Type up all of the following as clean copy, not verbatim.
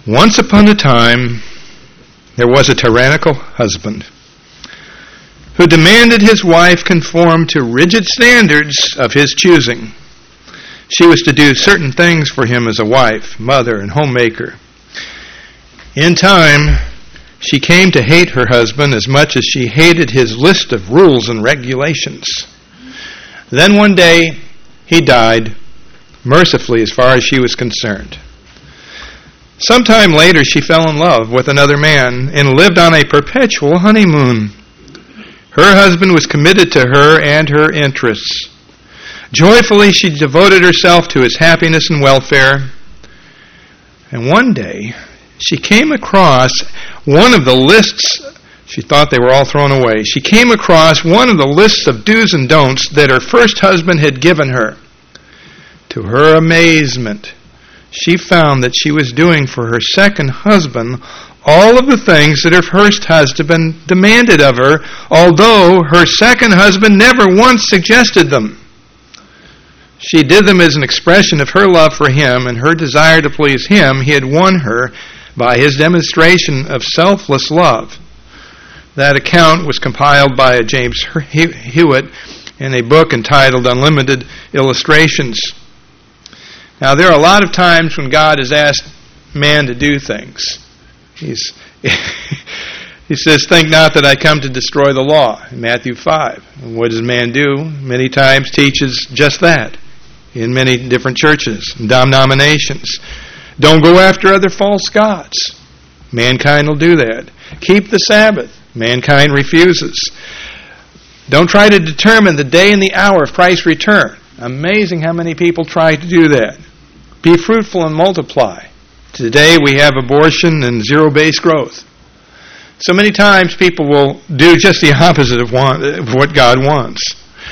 Once upon a time, there was a tyrannical husband who demanded his wife conform to rigid standards of his choosing. She was to do certain things for him as a wife, mother, and homemaker. In time, she came to hate her husband as much as she hated his list of rules and regulations. Then one day, he died, mercifully as far as she was concerned. Sometime later, she fell in love with another man and lived on a perpetual honeymoon. Her husband was committed to her and her interests. Joyfully, she devoted herself to his happiness and welfare. And one day, she came across one of the lists. She thought they were all thrown away. She came across one of the lists of do's and don'ts that her first husband had given her. To her amazement, she found that she was doing for her second husband all of the things that her first husband demanded of her, although her second husband never once suggested them. She did them as an expression of her love for him and her desire to please him. He had won her by his demonstration of selfless love. That account was compiled by James Hewitt in a book entitled Unlimited Illustrations. Now, there are a lot of times when God has asked man to do things. He says, "Think not that I come to destroy the law," in Matthew 5. And what does man do? Many times teaches just that in many different churches and denominations. Don't go after other false gods. Mankind will do that. Keep the Sabbath. Mankind refuses. Don't try to determine the day and the hour of Christ's return. Amazing how many people try to do that. Be fruitful and multiply. Today we have abortion and zero-based growth. So many times people will do just the opposite of what God wants.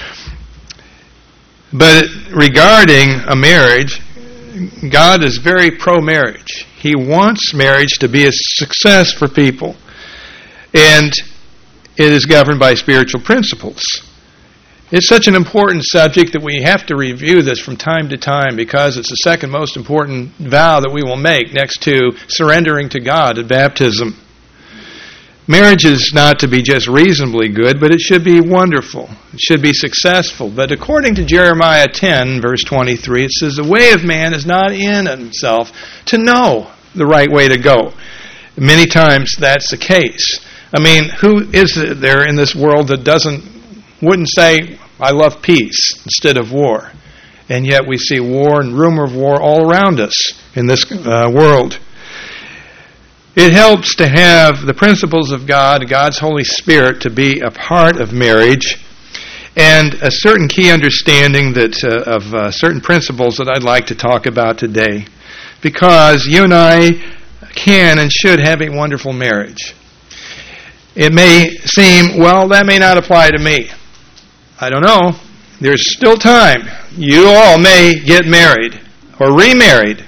But regarding a marriage, God is very pro-marriage. He wants marriage to be a success for people. And it is governed by spiritual principles. It's such an important subject that we have to review this from time to time because it's the second most important vow that we will make next to surrendering to God at baptism. Marriage is not to be just reasonably good, but it should be wonderful. It should be successful. But according to Jeremiah 10, verse 23, it says, "The way of man is not in himself to know the right way to go." Many times that's the case. I mean, who is there in this world that wouldn't say, "I love peace," instead of war? And yet we see war and rumor of war all around us in this world. It helps to have the principles of God, God's Holy Spirit, to be a part of marriage, and a certain key understanding of certain principles that I'd like to talk about today, because you and I can and should have a wonderful marriage. It may seem, well, that may not apply to me. I don't know. There's still time. You all may get married or remarried.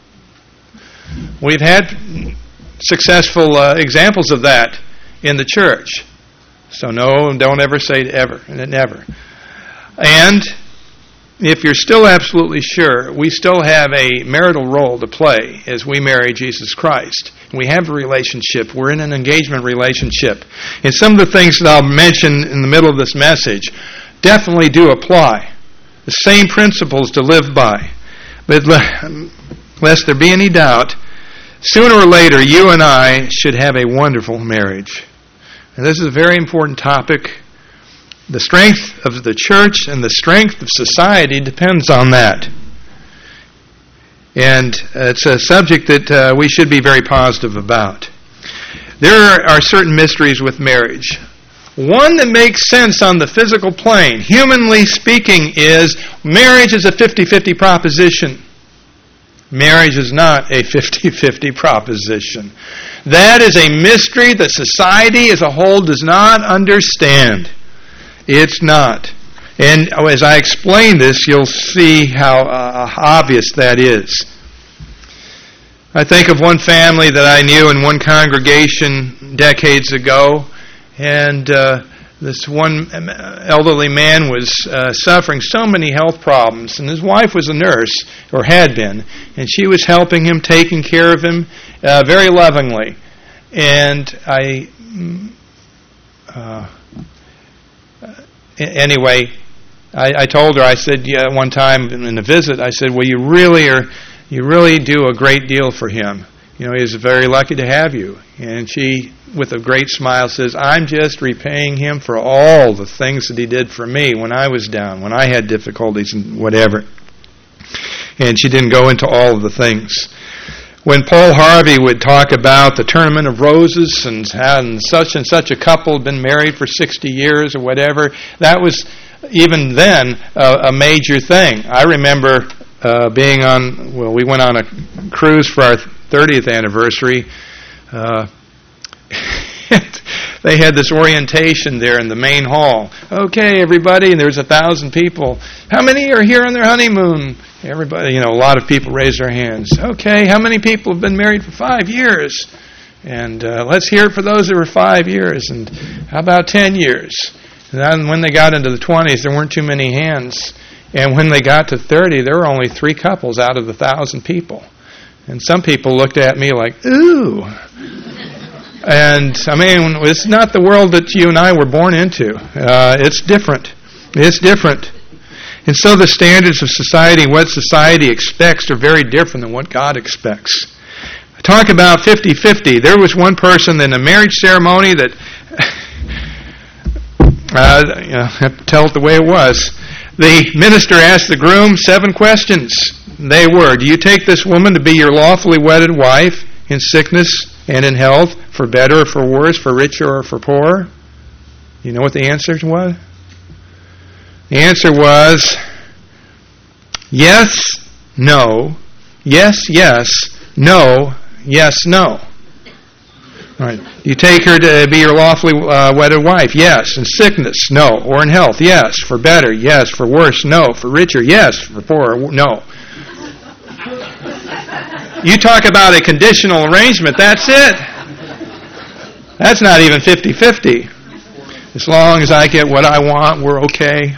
We've had successful examples of that in the church. So no, don't ever say ever, never. And if you're still absolutely sure, we still have a marital role to play as we marry Jesus Christ. We have a relationship. We're in an engagement relationship. And some of the things that I'll mention in the middle of this message definitely do apply. The same principles to live by. But lest there be any doubt, sooner or later, you and I should have a wonderful marriage. And this is a very important topic. The strength of the church and the strength of society depends on that. And it's a subject that we should be very positive about. There are certain mysteries with marriage. One that makes sense on the physical plane, humanly speaking, is marriage is a 50-50 proposition. Marriage is not a 50-50 proposition. That is a mystery that society as a whole does not understand. It's not. And as I explain this, you'll see how obvious that is. I think of one family that I knew in one congregation decades ago, and this one elderly man was suffering so many health problems, and his wife was a nurse, or had been, and she was helping him, taking care of him very lovingly. And I told her, I said, one time in a visit, I said, well, you really do a great deal for him. He's very lucky to have you. And she, with a great smile, says, I'm just repaying him for all the things that he did for me when I was down, when I had difficulties and whatever. And she didn't go into all of the things. When Paul Harvey would talk about the Tournament of Roses and such a couple had been married for 60 years or whatever, that was even then a major thing. I remember we went on a cruise for our 30th anniversary. They had this orientation there in the main hall. Okay, everybody, and there's 1,000 people. How many are here on their honeymoon? Everybody, a lot of people raised their hands. Okay, how many people have been married for 5 years? And let's hear it for those that were 5 years. And how about 10 years? And then when they got into the 20s, there weren't too many hands. And when they got to 30, there were only 3 couples out of the 1,000 people. And some people looked at me like, ooh. And, it's not the world that you and I were born into. It's different. It's different. And so the standards of society, what society expects, are very different than what God expects. I talk about 50-50. There was one person in a marriage ceremony that, I have to tell it the way it was. The minister asked the groom 7 questions. They were, do you take this woman to be your lawfully wedded wife in sickness and in health, for better or for worse, for richer or for poorer? You know what the answer was? The answer was, yes, no, yes, yes, no, yes, no. All right. You take her to be your lawfully wedded wife? Yes. In sickness? No. Or in health? Yes. For better? Yes. For worse? No. For richer? Yes. For poorer? No. You talk about a conditional arrangement, that's it. That's not even 50-50. As long as I get what I want, we're okay.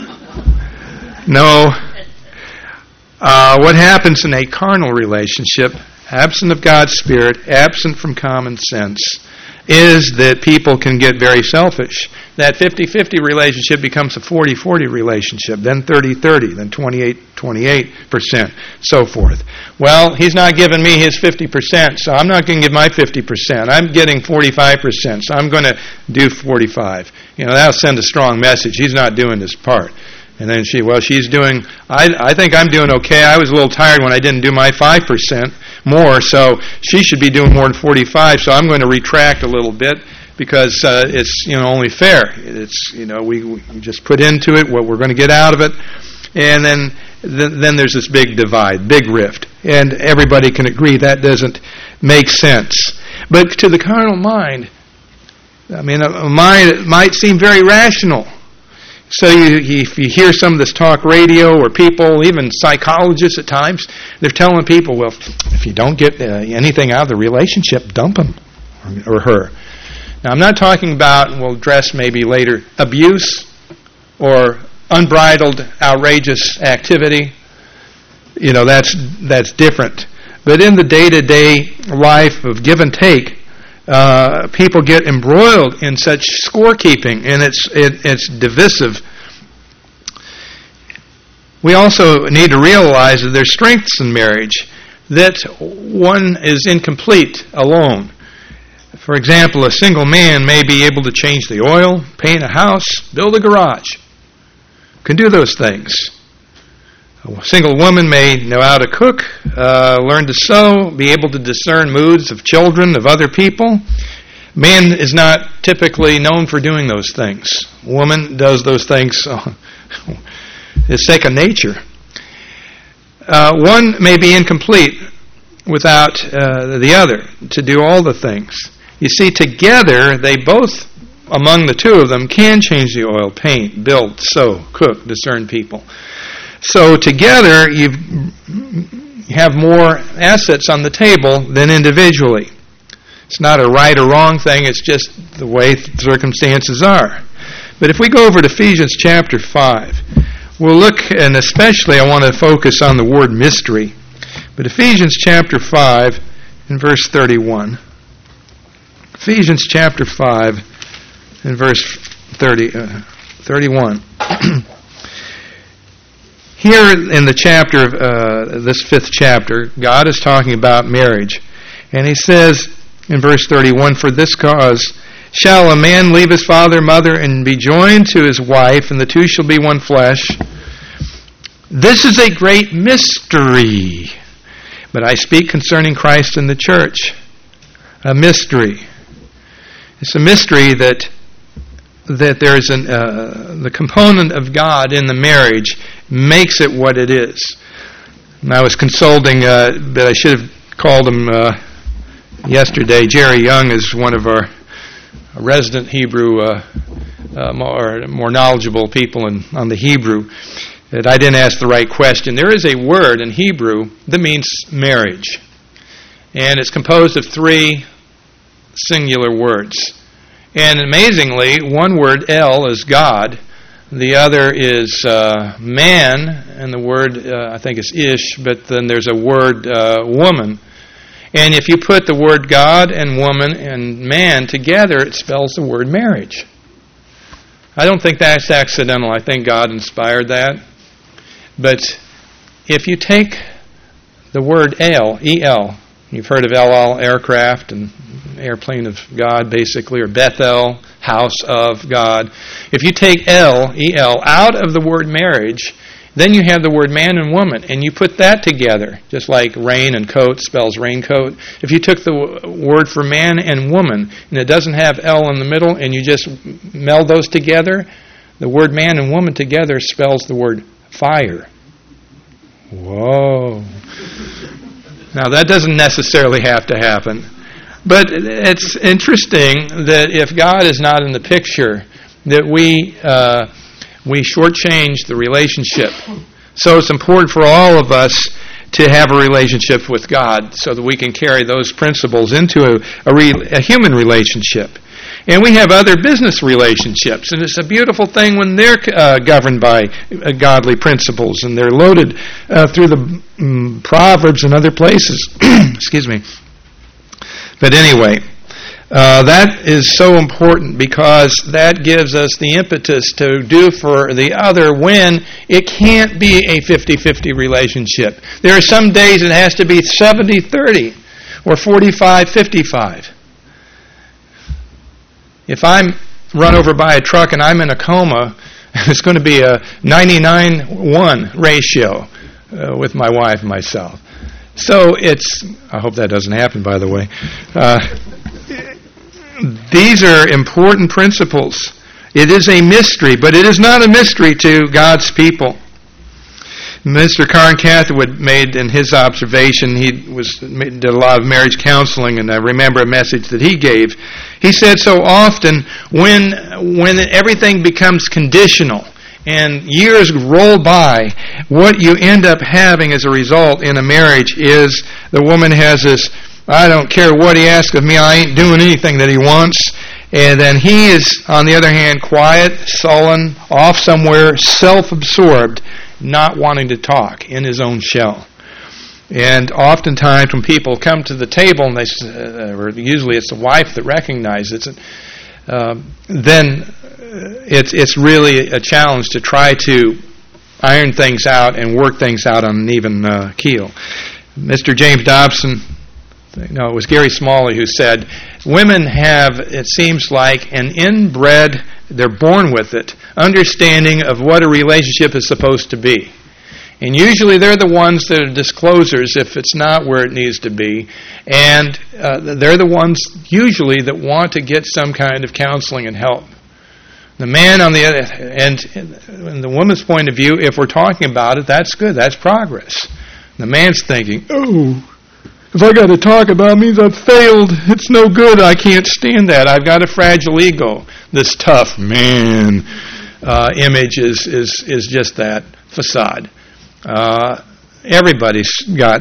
No. What happens in a carnal relationship, absent of God's Spirit, absent from common sense, is that people can get very selfish. That 50-50 relationship becomes a 40-40 relationship, then 30-30, then 28%, so forth. Well, he's not giving me his 50%, so I'm not going to give my 50%. I'm getting 45%, so I'm going to do 45. That'll send a strong message. He's not doing his part. And then she's doing, I think I'm doing okay. I was a little tired when I didn't do my 5% more, so she should be doing more than 45, so I'm going to retract a little bit because it's, only fair. It's, we just put into it what we're going to get out of it, and then there's this big divide, big rift, and everybody can agree that doesn't make sense. But to the carnal mind, a mind might seem very rational. So if you hear some of this talk radio or people, even psychologists at times, they're telling people, well, if you don't get anything out of the relationship, dump him or her. Now, I'm not talking about, and we'll address maybe later, abuse or unbridled, outrageous activity. That's different. But in the day-to-day life of give and take, people get embroiled in such scorekeeping, and it's divisive. We also need to realize that there's strengths in marriage, that one is incomplete alone. For example, a single man may be able to change the oil, paint a house, build a garage. Can do those things. A single woman may know how to cook, learn to sew, be able to discern moods of children, of other people. Man is not typically known for doing those things. Woman does those things. It's second nature. One may be incomplete without the other to do all the things. You see, together, they both, among the two of them, can change the oil, paint, build, sew, cook, discern people. So together, you have more assets on the table than individually. It's not a right or wrong thing, it's just the way circumstances are. But if we go over to Ephesians chapter 5, we'll look, and especially I want to focus on the word mystery. But Ephesians chapter 5 and verse 31. Ephesians chapter 5 and verse 31. Here in the chapter, this 5th chapter, God is talking about marriage. And he says in verse 31, "For this cause shall a man leave his father and mother and be joined to his wife, and the two shall be one flesh. This is a great mystery. But I speak concerning Christ and the church." A mystery. It's a mystery that there's the component of God in the marriage makes it what it is. And I was consulting, but I should have called him yesterday. Jerry Young is one of our resident Hebrew, more knowledgeable people on the Hebrew, that I didn't ask the right question. There is a word in Hebrew that means marriage. And it's composed of 3 singular words. And amazingly, one word, El, is God. The other is man, and the word, I think is Ish, but then there's a word, woman. And if you put the word God and woman and man together, it spells the word marriage. I don't think that's accidental. I think God inspired that. But if you take the word El, E-L, you've heard of El Al aircraft and airplane of God, basically, or Bethel, house of God. If you take El, E-L, out of the word marriage, then you have the word man and woman, and you put that together, just like rain and coat spells raincoat. If you took the word for man and woman, and it doesn't have L in the middle, and you just meld those together, the word man and woman together spells the word fire. Whoa. Now, that doesn't necessarily have to happen. But it's interesting that if God is not in the picture, that we shortchange the relationship. So it's important for all of us to have a relationship with God so that we can carry those principles into a human relationship. And we have other business relationships, and it's a beautiful thing when they're governed by godly principles, and they're loaded through the Proverbs and other places. Excuse me. But anyway, that is so important because that gives us the impetus to do for the other when it can't be a 50-50 relationship. There are some days it has to be 70-30 or 45-55. If I'm run over by a truck and I'm in a coma, it's going to be a 99-1 ratio with my wife and myself. So I hope that doesn't happen, by the way. These are important principles. It is a mystery, but it is not a mystery to God's people. Mr. Karin Catherwood made in his observation, he did a lot of marriage counseling, and I remember a message that he gave. He said so often when everything becomes conditional and years roll by, what you end up having as a result in a marriage is the woman has this, I don't care what he asks of me, I ain't doing anything that he wants. And then he is, on the other hand, quiet, sullen, off somewhere, self-absorbed, not wanting to talk in his own shell. And oftentimes when people come to the table, and or usually it's the wife that recognizes it, then it's really a challenge to try to iron things out and work things out on an even keel. Mr. James Dobson, no, it was Gary Smalley who said, women have, it seems like, an inbred, they're born with it, understanding of what a relationship is supposed to be. And usually they're the ones that are disclosers if it's not where it needs to be. And they're the ones usually that want to get some kind of counseling and help. The man on the other, and in the woman's point of view, if we're talking about it, that's good, that's progress. The man's thinking, oh, if I got to talk about it, means I've failed. It's no good. I can't stand that. I've got a fragile ego. This tough man image is just that facade. Everybody's got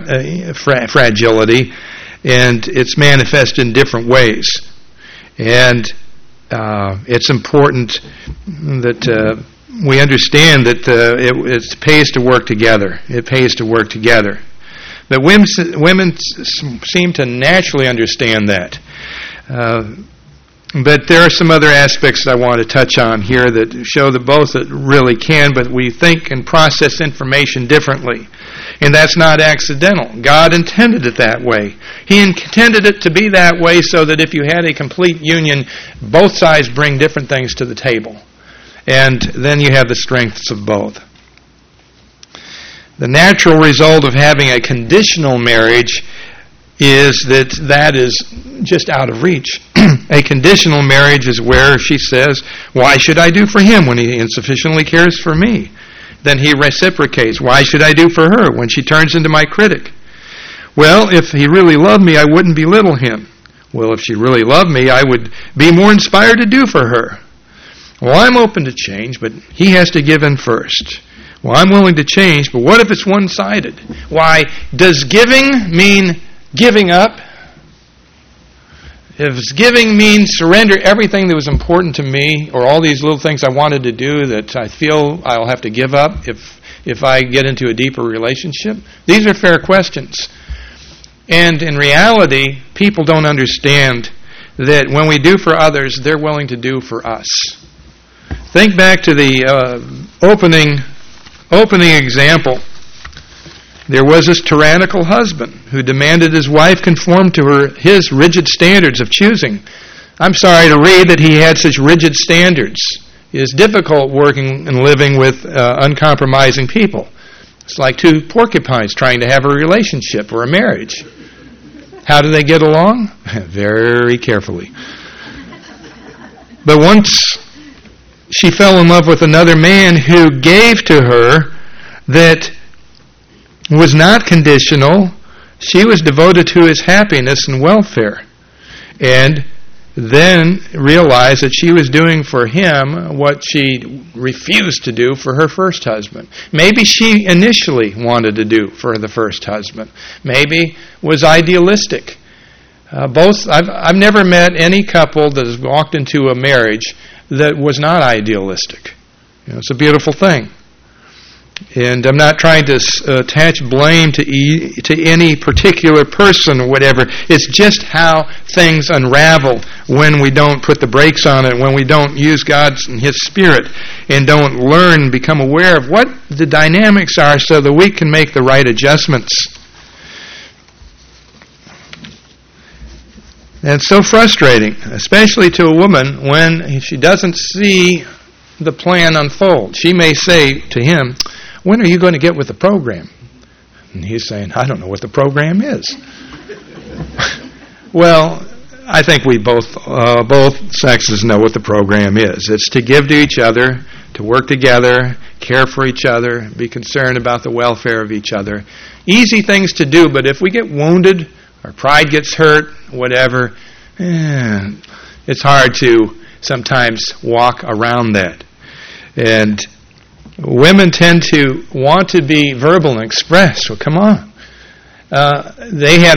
fragility, and it's manifested in different ways. And it's important that we understand that it pays to work together. It pays to work together. But women seem to naturally understand that. But there are some other aspects that I want to touch on here that show that both really can, but we think and process information differently. And that's not accidental. God intended it that way. He intended it to be that way so that if you had a complete union, both sides bring different things to the table. And then you have the strengths of both. The natural result of having a conditional marriage is that is just out of reach. A conditional marriage is where she says, why should I do for him when he insufficiently cares for me? Then he reciprocates, why should I do for her when she turns into my critic? Well, if he really loved me, I wouldn't belittle him. Well, if she really loved me, I would be more inspired to do for her. Well, I'm open to change, but he has to give in first. Well, I'm willing to change, but what if it's one-sided? Why, does giving mean giving up? If giving means surrender everything that was important to me, or all these little things I wanted to do that I feel I'll have to give up if I get into a deeper relationship? These are fair questions. And in reality, people don't understand that when we do for others, they're willing to do for us. Think back to the opening example. There was this tyrannical husband who demanded his wife conform to his rigid standards of choosing. I'm sorry to read that he had such rigid standards. It is difficult working and living with uncompromising people. It's like two porcupines trying to have a relationship or a marriage. How do they get along? Very carefully. But once she fell in love with another man who gave to her that was not conditional, she was devoted to his happiness and welfare. And then realized that she was doing for him what she refused to do for her first husband. Maybe she initially wanted to do for the first husband. Maybe was idealistic. I've never met any couple that has walked into a marriage that was not idealistic. It's a beautiful thing. And I'm not trying to attach blame to any particular person or whatever. It's just how things unravel when we don't put the brakes on it, when we don't use God's and His Spirit and don't learn, become aware of what the dynamics are so that we can make the right adjustments. And it's so frustrating, especially to a woman when she doesn't see the plan unfold. She may say to him, when are you going to get with the program? And he's saying, I don't know what the program is. Well, I think we both sexes know what the program is. It's to give to each other, to work together, care for each other, be concerned about the welfare of each other. Easy things to do, but if we get wounded, our pride gets hurt, whatever, it's hard to sometimes walk around that. And women tend to want to be verbal and express. Well, come on. They had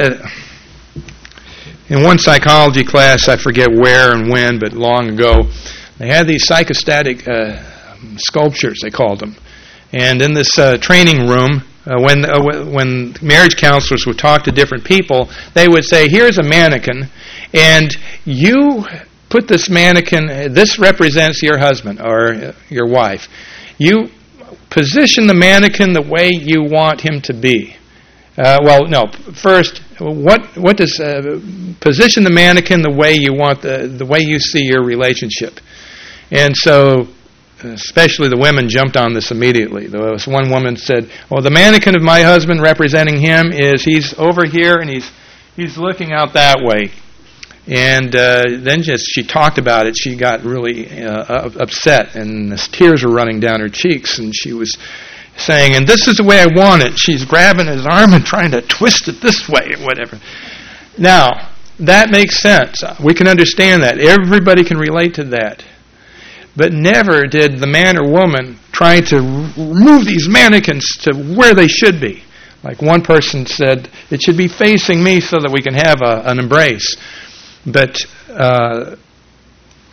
in one psychology class, I forget where and when, but long ago, they had these psychostatic sculptures, they called them. And in this training room, when marriage counselors would talk to different people, they would say, here's a mannequin, and you put this mannequin, this represents your husband or your wife. You position the mannequin the way you want him to be. First, what does position the mannequin the way you want the way you see your relationship? And so, especially the women jumped on this immediately. There was one woman said, "Well, the mannequin of my husband representing him is he's over here and he's looking out that way." And then she talked about it. She got really upset, and the tears were running down her cheeks, and she was saying, and this is the way I want it. She's grabbing his arm and trying to twist it this way or whatever. Now, that makes sense. We can understand that. Everybody can relate to that. But never did the man or woman try to move these mannequins to where they should be. Like one person said, it should be facing me so that we can have an embrace. But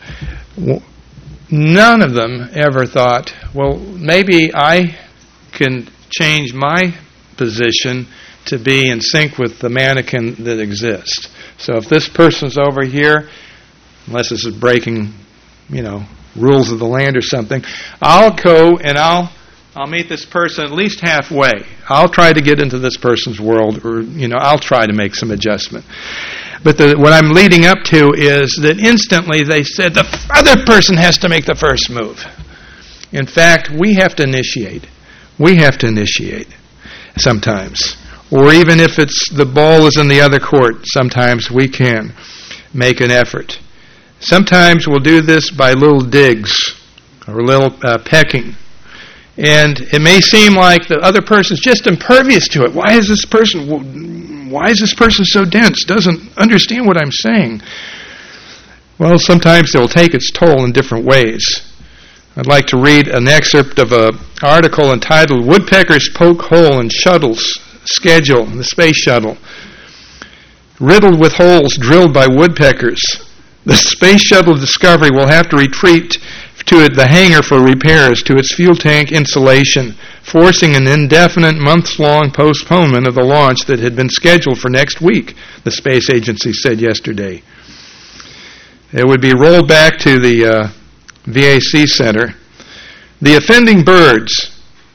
None of them ever thought, well, maybe I can change my position to be in sync with the mannequin that exists. So if this person's over here, unless this is breaking, rules of the land or something, I'll go and I'll meet this person at least halfway. I'll try to get into this person's world, or I'll try to make some adjustment. But what I'm leading up to is that instantly they said the other person has to make the first move. In fact, we have to initiate. We have to initiate sometimes. Or even if the ball is in the other court, sometimes we can make an effort. Sometimes we'll do this by little digs or little pecking. And it may seem like the other person's just impervious to it. Why is this person so dense? Doesn't understand what I'm saying. Well, sometimes it will take its toll in different ways. I'd like to read an excerpt of an article entitled "Woodpeckers Poke Hole in Shuttle's Schedule," the space shuttle. Riddled with holes drilled by woodpeckers, the Space Shuttle Discovery will have to retreat to the hangar for repairs to its fuel tank insulation, forcing an indefinite months-long postponement of the launch that had been scheduled for next week, the space agency said yesterday. It would be rolled back to the VAC Center. The offending birds,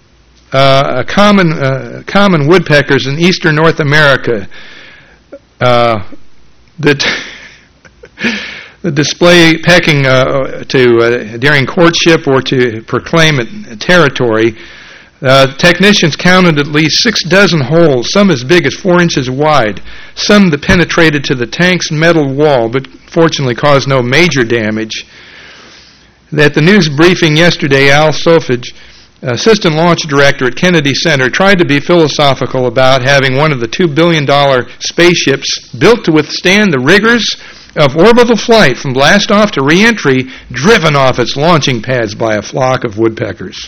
common woodpeckers in eastern North America, that display pecking during courtship or to proclaim a territory. Technicians counted at least 6 dozen holes, some as big as 4 inches wide, some that penetrated to the tank's metal wall, but fortunately caused no major damage. At the news briefing yesterday, Al Sofage, assistant launch director at Kennedy Center, tried to be philosophical about having one of the $2 billion spaceships built to withstand the rigors of orbital flight from blast-off to re-entry, driven off its launching pads by a flock of woodpeckers.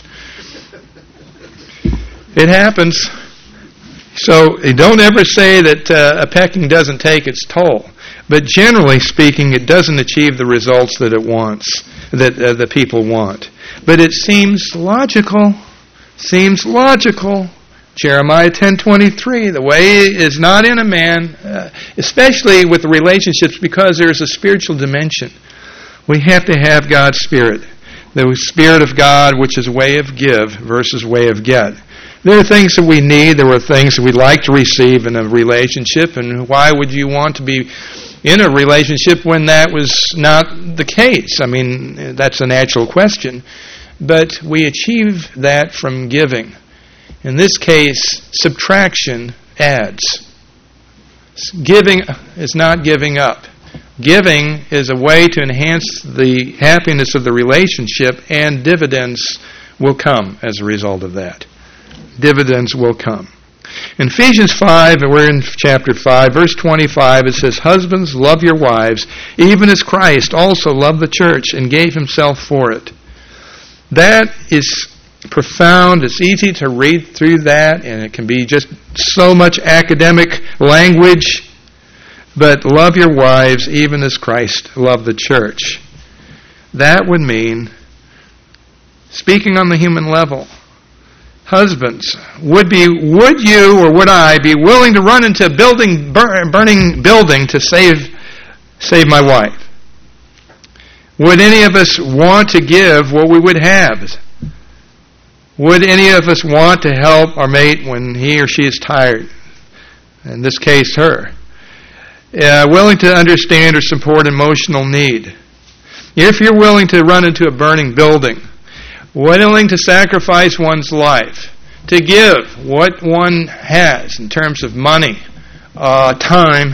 It happens. So don't ever say that a pecking doesn't take its toll. But generally speaking, it doesn't achieve the results that it wants, that the people want. But it seems logical. Jeremiah 10:23, the way is not in a man, especially with the relationships, because there's a spiritual dimension. We have to have God's Spirit. The Spirit of God, which is way of give versus way of get. There are things that we need. There are things that we'd like to receive in a relationship. And why would you want to be in a relationship when that was not the case? I mean, that's a natural question. But we achieve that from giving. In this case, subtraction adds. Giving is not giving up. Giving is a way to enhance the happiness of the relationship, and dividends will come as a result of that. Dividends will come. In Ephesians 5, and we're in chapter 5, verse 25, it says, "Husbands, love your wives, even as Christ also loved the church and gave himself for it." That is profound. It's easy to read through that, and it can be just so much academic language. But love your wives even as Christ loved the church. That would mean, speaking on the human level, husbands, would you or would I be willing to run into a burning building to save my wife? Would any of us want to give what we would have? Would any of us want to help our mate when he or she is tired? In this case, her. Willing to understand or support emotional need. If you're willing to run into a burning building, willing to sacrifice one's life, to give what one has in terms of money, time,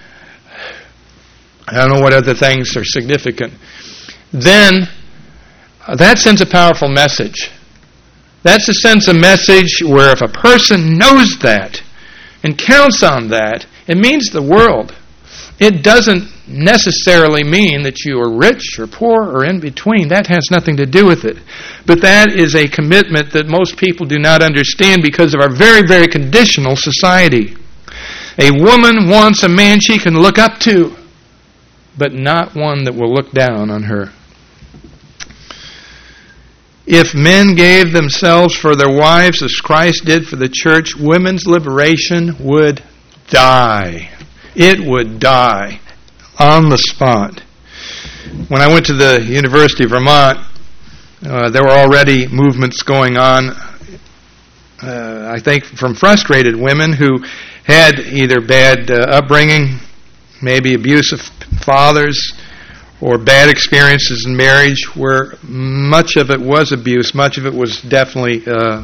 I don't know what other things are significant, then that sends a powerful message. That's a message where if a person knows that and counts on that, it means the world. It doesn't necessarily mean that you are rich or poor or in between. That has nothing to do with it. But that is a commitment that most people do not understand because of our very, very conditional society. A woman wants a man she can look up to, but not one that will look down on her If men gave themselves for their wives as Christ did for the church, women's liberation would die. It would die on the spot. When I went to the University of Vermont, there were already movements going on, I think, from frustrated women who had either bad upbringing, maybe abusive fathers, or bad experiences in marriage where much of it was abuse, much of it was definitely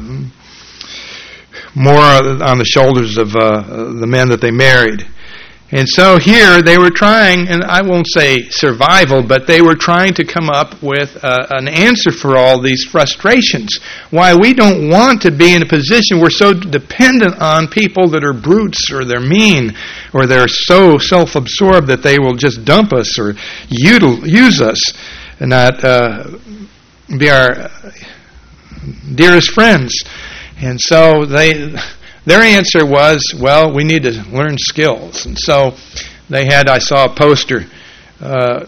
more on the shoulders of the men that they married. And so here they were trying, and I won't say survival, but they were trying to come up with an answer for all these frustrations. Why we don't want to be in a position we're so dependent on people that are brutes or they're mean or they're so self-absorbed that they will just dump us or use us and not be our dearest friends. And so their answer was, well, we need to learn skills. And so they had, I saw a poster, those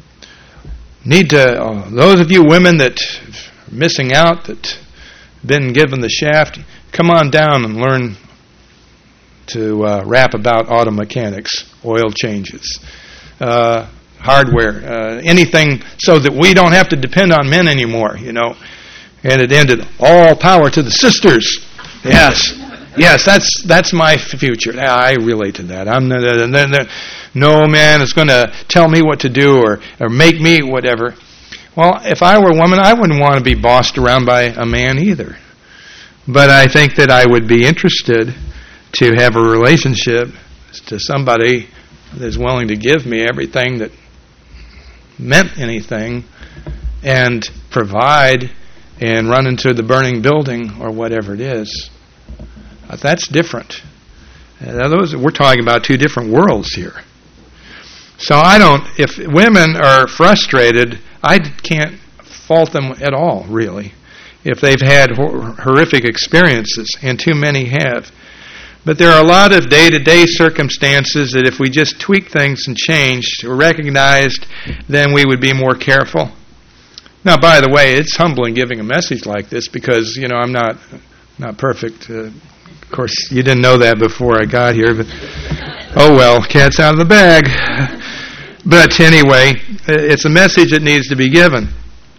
of you women that are missing out, that have been given the shaft, come on down and learn to rap about auto mechanics, oil changes, hardware, anything so that we don't have to depend on men anymore, you know. And it ended, all power to the sisters. Yes, that's my future. I relate to that. No man is going to tell me what to do or make me whatever. Well, if I were a woman, I wouldn't want to be bossed around by a man either. But I think that I would be interested to have a relationship to somebody that's willing to give me everything that meant anything and provide and run into the burning building or whatever it is. That's different. We're talking about two different worlds here. So if women are frustrated, I can't fault them at all, really, if they've had horrific experiences, and too many have. But there are a lot of day-to-day circumstances that if we just tweak things and changed or recognized, then we would be more careful. Now, by the way, it's humbling giving a message like this because, you know, I'm not perfect. Of course, you didn't know that before I got here, but oh well, cat's out of the bag. But anyway, it's a message that needs to be given.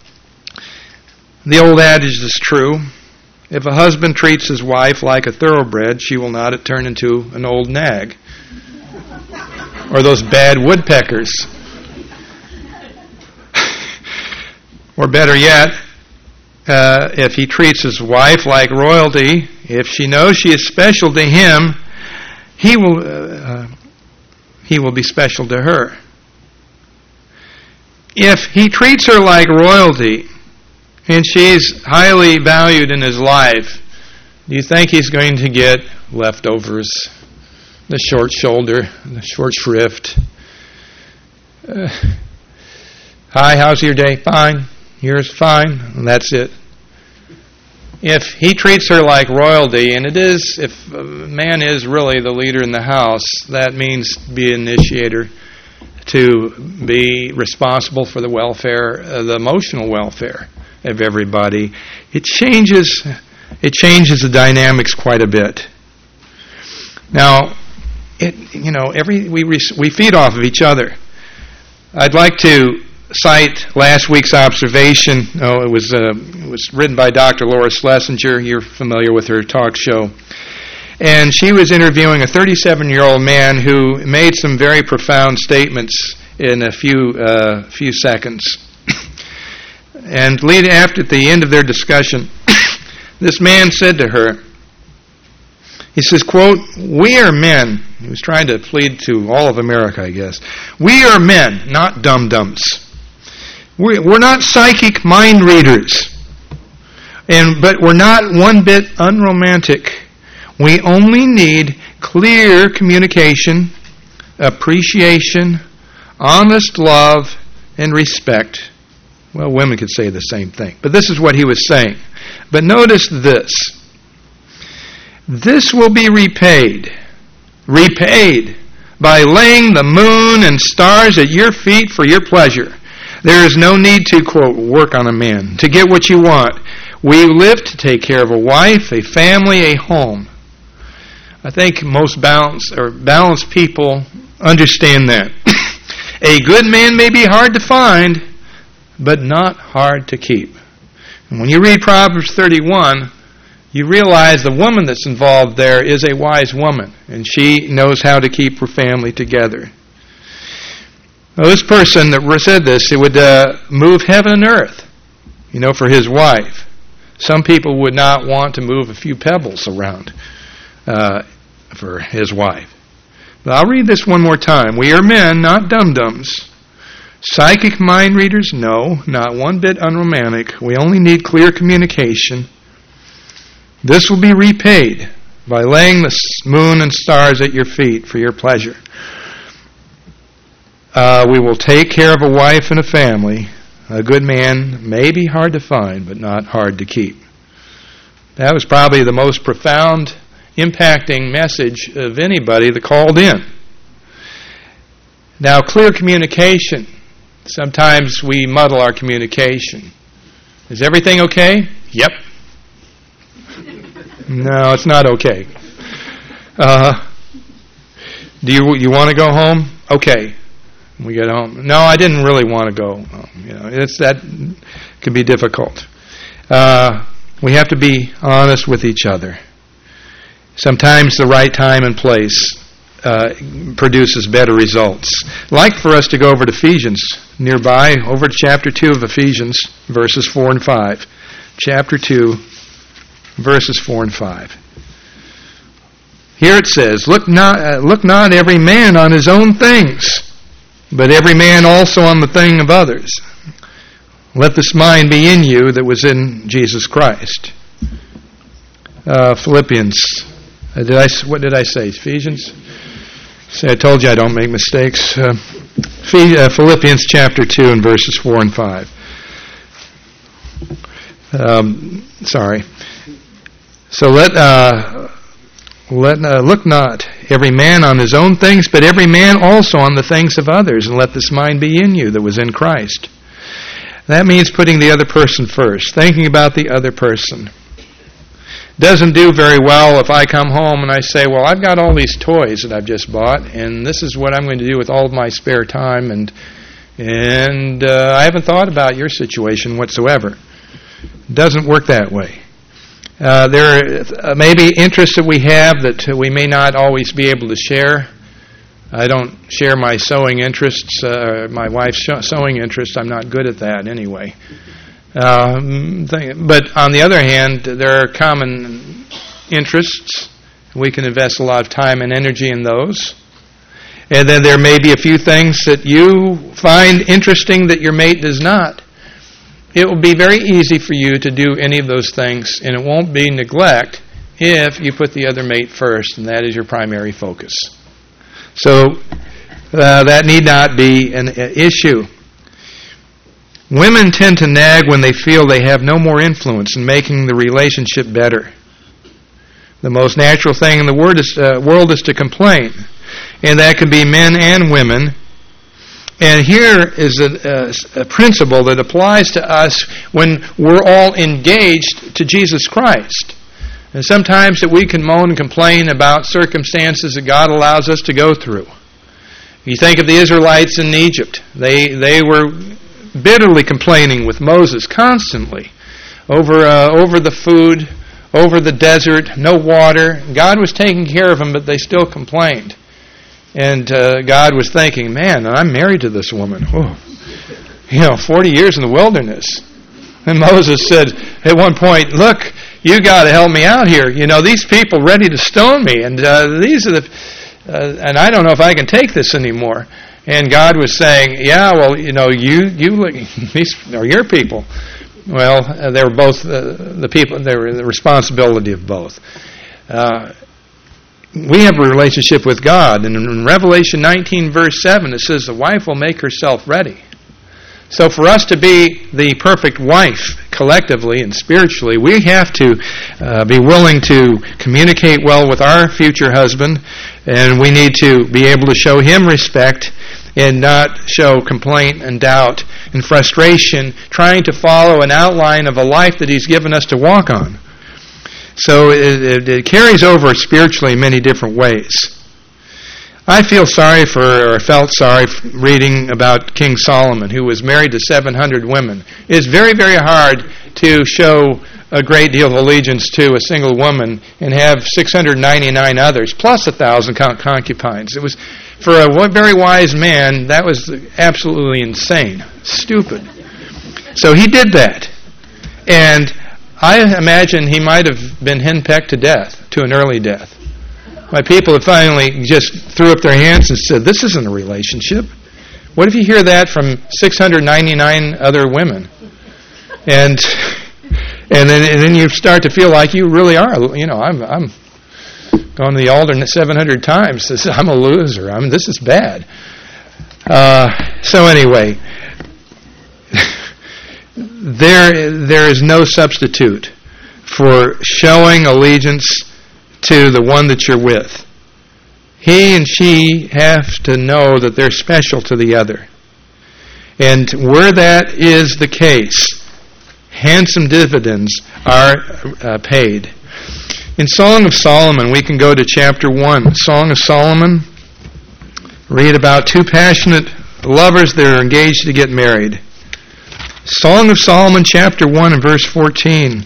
The old adage is true. If a husband treats his wife like a thoroughbred, she will not turn into an old nag. Or those bad woodpeckers. Or better yet, if he treats his wife like royalty, if she knows she is special to him, he will be special to her. If he treats her like royalty, and she's highly valued in his life, do you think he's going to get leftovers? The short shoulder, the short shrift. Hi, how's your day? Fine. Yours fine. And that's it. If he treats her like royalty, and if a man is really the leader in the house, that means be an initiator, to be responsible for the welfare, the emotional welfare of everybody. It changes the dynamics quite a bit. Now, we feed off of each other. I'd like to cite last week's observation. It was written by Dr. Laura Schlesinger. You're familiar with her talk show. And she was interviewing a 37-year-old man who made some very profound statements in a few seconds. And at the end of their discussion, this man said to her, he says, quote, "We are men." He was trying to plead to all of America, I guess. "We are men, not dum-dums. We're not psychic mind readers. But we're not one bit unromantic. We only need clear communication, appreciation, honest love, and respect." Well, women could say the same thing. But this is what he was saying. But notice this. "This will be repaid by laying the moon and stars at your feet for your pleasure. There is no need to, quote, work on a man to get what you want. We live to take care of a wife, a family, a home. I think most balanced people understand that. A good man may be hard to find, but not hard to keep. And when you read Proverbs 31, you realize the woman that's involved there is a wise woman, and she knows how to keep her family together. Now, this person that said this, it would move heaven and earth, for his wife. Some people would not want to move a few pebbles around for his wife. But I'll read this one more time. We are men, not dum-dums. Psychic mind readers? No, not one bit unromantic. We only need clear communication. This will be repaid by laying the moon and stars at your feet for your pleasure. We will take care of a wife and a family. A good man may be hard to find, but not hard to keep. That was probably the most profound, impacting message of anybody that called in. Now, clear communication. Sometimes we muddle our communication. Is everything okay? Yep. No, it's not okay. Do you want to go home? Okay. We get home. No, I didn't really want to go. That can be difficult. We have to be honest with each other. Sometimes the right time and place produces better results. I'd like for us to go over to Ephesians nearby, over to chapter 2 of Ephesians, verses 4 and 5. Chapter 2, verses 4 and 5. Here it says, Look not every man on his own things, but every man also on the thing of others. Let this mind be in you that was in Jesus Christ. Philippians. What did I say? Ephesians? See, I told you I don't make mistakes. Philippians chapter 2 and verses 4 and 5. Sorry. So look not every man on his own things, but every man also on the things of others, and let this mind be in you that was in Christ. That means putting the other person first, thinking about the other person. Doesn't do very well if I come home and I say, well, I've got all these toys that I've just bought, and this is what I'm going to do with all of my spare time, and I haven't thought about your situation whatsoever. It doesn't work that way. There may be interests that we have that we may not always be able to share. I don't share my sewing interests, my wife's sewing interests. I'm not good at that anyway. But on the other hand, there are common interests. We can invest a lot of time and energy in those. And then there may be a few things that you find interesting that your mate does not. It will be very easy for you to do any of those things, and it won't be neglect if you put the other mate first, and that is your primary focus. So that need not be an issue. Women tend to nag when they feel they have no more influence in making the relationship better. The most natural thing in the world is to complain, and that can be men and women. And here is a principle that applies to us when we're all engaged to Jesus Christ. And sometimes that we can moan and complain about circumstances that God allows us to go through. You think of the Israelites in Egypt. They were bitterly complaining with Moses constantly over the food, over the desert, no water. God was taking care of them, but they still complained. And God was thinking, man, I'm married to this woman. 40 years in the wilderness. And Moses said at one point, look, you got to help me out here. These people ready to stone me, and these are and I don't know if I can take this anymore. And God was saying, yeah, well, these are your people. Well, they were both the people. They were the responsibility of both. We have a relationship with God, and in Revelation 19, verse 7, it says the wife will make herself ready. So for us to be the perfect wife, collectively and spiritually, we have to be willing to communicate well with our future husband, and we need to be able to show him respect and not show complaint and doubt and frustration, trying to follow an outline of a life that He's given us to walk on. So it carries over spiritually in many different ways. I felt sorry reading about King Solomon, who was married to 700 women. It's very, very hard to show a great deal of allegiance to a single woman and have 699 others, plus 1,000 concubines. It was, for a very wise man, that was absolutely insane, stupid. So he did that. And I imagine he might have been henpecked to death, to an early death. My people have finally just threw up their hands and said, this isn't a relationship. What if you hear that from 699 other women? And then you start to feel like you really are, I'm going to the altar 700 times. I'm a loser. This is bad. So anyway, there is no substitute for showing allegiance to the one that you're with. He and she have to know that they're special to the other. And where that is the case, handsome dividends are paid. In Song of Solomon, we can go to chapter 1. Song of Solomon, read about two passionate lovers that are engaged to get married. Song of Solomon, chapter 1 and verse 14.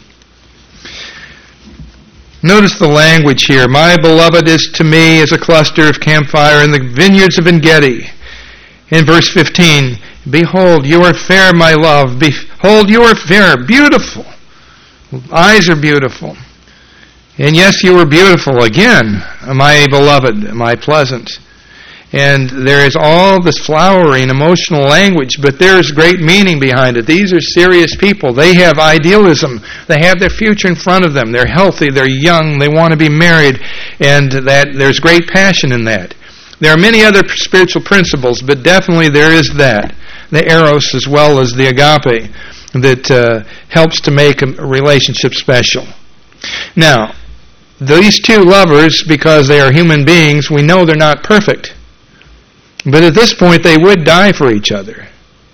Notice the language here. My beloved is to me as a cluster of campfire in the vineyards of En-gedi. In verse 15, behold, you are fair, my love. Behold, you are fair, beautiful. Eyes are beautiful. And yes, you are beautiful. Again, my beloved, my pleasant. And there is all this flowery and emotional language, but there is great meaning behind it. These are serious people. They have idealism. They have their future in front of them. They're healthy. They're young. They want to be married. And that there's great passion in that. There are many other spiritual principles, but definitely there is that. The eros as well as the agape that helps to make a relationship special. Now, these two lovers, because they are human beings, we know they're not perfect. But at this point, they would die for each other.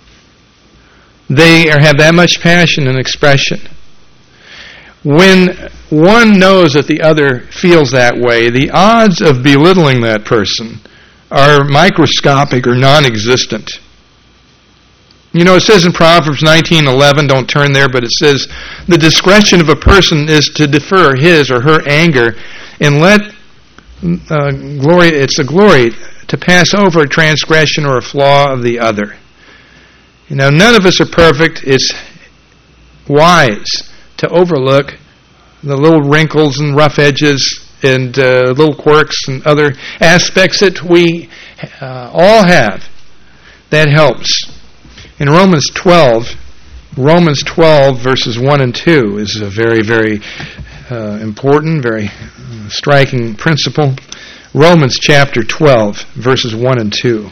They have that much passion and expression. When one knows that the other feels that way, the odds of belittling that person are microscopic or non-existent. It says in Proverbs 19:11, don't turn there, but it says, the discretion of a person is to defer his or her anger and let it's a glory to pass over a transgression or a flaw of the other. None of us are perfect. It's wise to overlook the little wrinkles and rough edges and little quirks and other aspects that we all have. That helps. In Romans 12 verses 1 and 2 is a very, very important, very striking principle. Romans chapter 12, verses 1 and 2.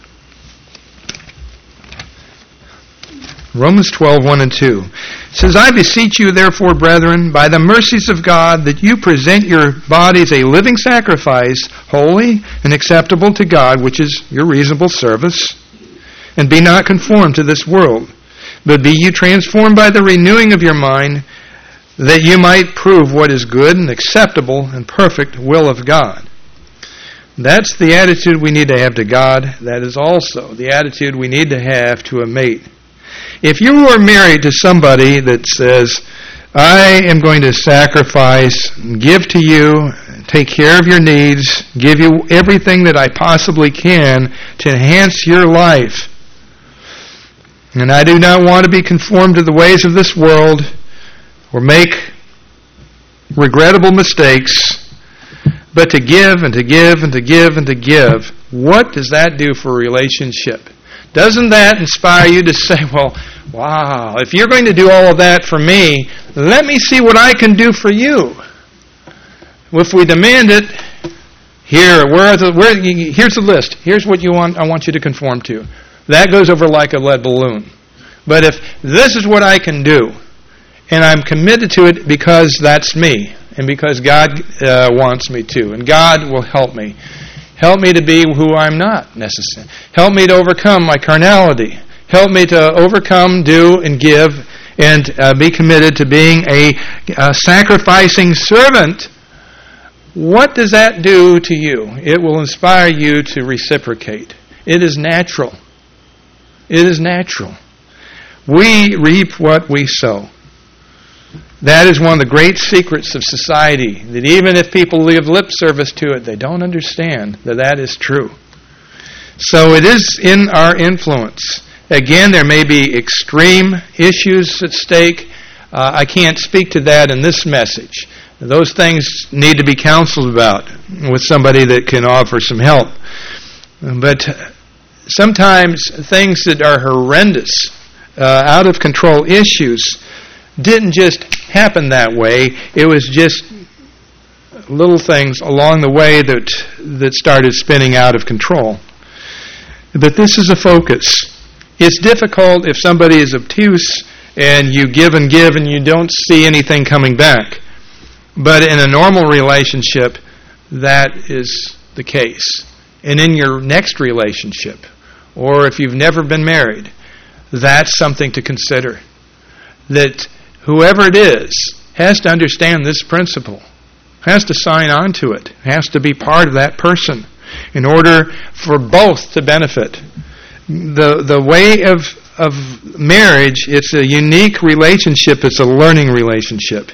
Romans 12, 1 and 2. It says, I beseech you, therefore, brethren, by the mercies of God, that you present your bodies a living sacrifice, holy and acceptable to God, which is your reasonable service. And be not conformed to this world, but be you transformed by the renewing of your mind, that you might prove what is good and acceptable and perfect will of God. That's the attitude we need to have to God. That is also the attitude we need to have to a mate. If you are married to somebody that says, I am going to sacrifice, give to you, take care of your needs, give you everything that I possibly can to enhance your life, and I do not want to be conformed to the ways of this world or make regrettable mistakes, but to give and to give and to give and to give, what does that do for a relationship? Doesn't that inspire you to say, well, wow, if you're going to do all of that for me, let me see what I can do for you. If we demand it, here's the list. Here's what I want you to conform to. That goes over like a lead balloon. But if this is what I can do, and I'm committed to it because that's me, and because God wants me to, and God will help me Help me to be who I'm not necessarily. Help me to overcome my carnality. Help me to overcome, do, and give, and be committed to being a sacrificing servant. What does that do to you? It will inspire you to reciprocate. It is natural. It is natural. We reap what we sow. That is one of the great secrets of society, that even if people give lip service to it, they don't understand that that is true. So it is in our influence. Again, there may be extreme issues at stake. I can't speak to that in this message. Those things need to be counseled about with somebody that can offer some help. But sometimes things that are horrendous, out of control issues, didn't just happen that way. It was just little things along the way that started spinning out of control. But this is a focus. It's difficult if somebody is obtuse and you give and you don't see anything coming back. But in a normal relationship, that is the case. And in your next relationship, or if you've never been married, that's something to consider. That whoever it is has to understand this principle, has to sign on to it, has to be part of that person in order for both to benefit. The way of marriage, it's a unique relationship, it's a learning relationship.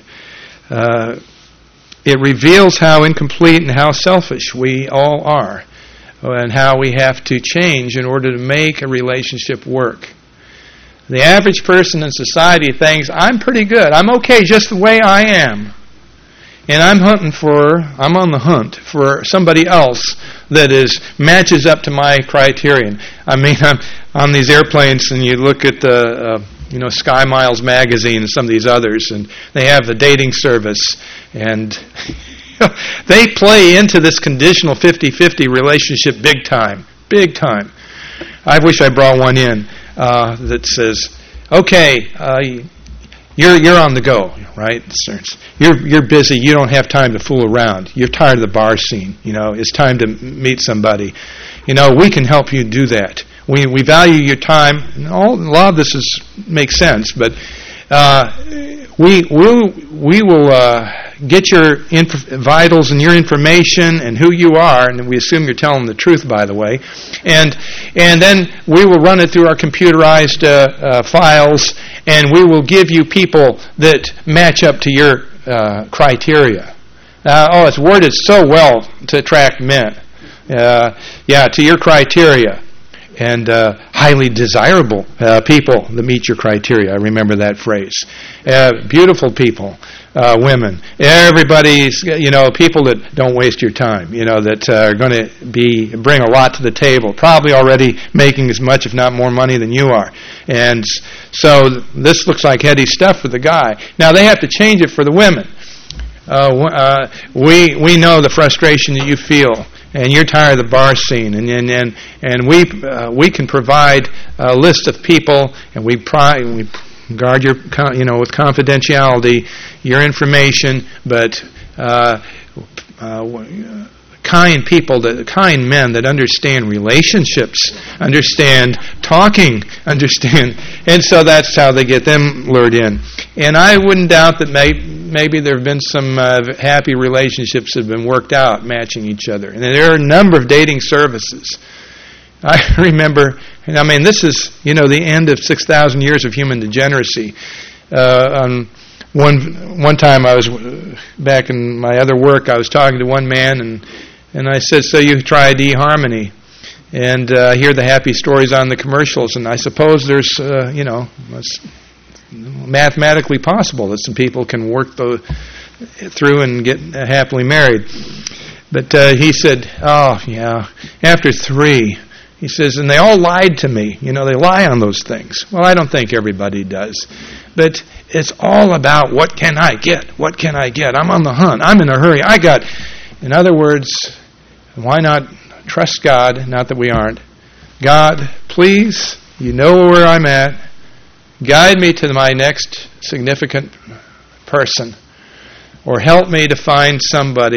It reveals how incomplete and how selfish we all are, and how we have to change in order to make a relationship work. The average person in society thinks, I'm pretty good, I'm okay just the way I am. And I'm on the hunt for somebody else that matches up to my criterion. I mean, I'm on these airplanes and you look at the Sky Miles magazine and some of these others, and they have the dating service, and they play into this conditional 50-50 relationship big time. Big time. I wish I brought one in that says, okay, you're on the go, right? You're busy. You don't have time to fool around. You're tired of the bar scene. It's time to meet somebody. We can help you do that. We value your time. A lot of this makes sense, but we will get your vitals and your information and who you are, and we assume you're telling the truth, by the way, and then we will run it through our computerized files, and we will give you people that match up to your criteria. It's worded so well to attract men. To your criteria. And highly desirable people that meet your criteria. I remember that phrase. Beautiful people, women. Everybody's, people that don't waste your time, that are going to bring a lot to the table, probably already making as much, if not more money than you are. And so this looks like heady stuff for the guy. Now they have to change it for the women. We know the frustration that you feel. And you're tired of the bar scene, and we can provide a list of people, and we guard your with confidentiality your information, but kind men that understand relationships, understand talking, and so that's how they get them lured in. And I wouldn't doubt that maybe there have been some happy relationships that have been worked out, matching each other. And there are a number of dating services. I remember, this is, the end of 6,000 years of human degeneracy. One time I was, back in my other work, I was talking to one man, and I said, so you tried eHarmony, and hear the happy stories on the commercials, and I suppose there's, it's mathematically possible that some people can work through and get happily married. But he said, after 3, he says, and they all lied to me. They lie on those things. Well, I don't think everybody does. But it's all about what can I get? What can I get? I'm on the hunt. I'm in a hurry. In other words, why not trust God? Not that we aren't. God, please, you know where I'm at. Guide me to my next significant person, or help me to find somebody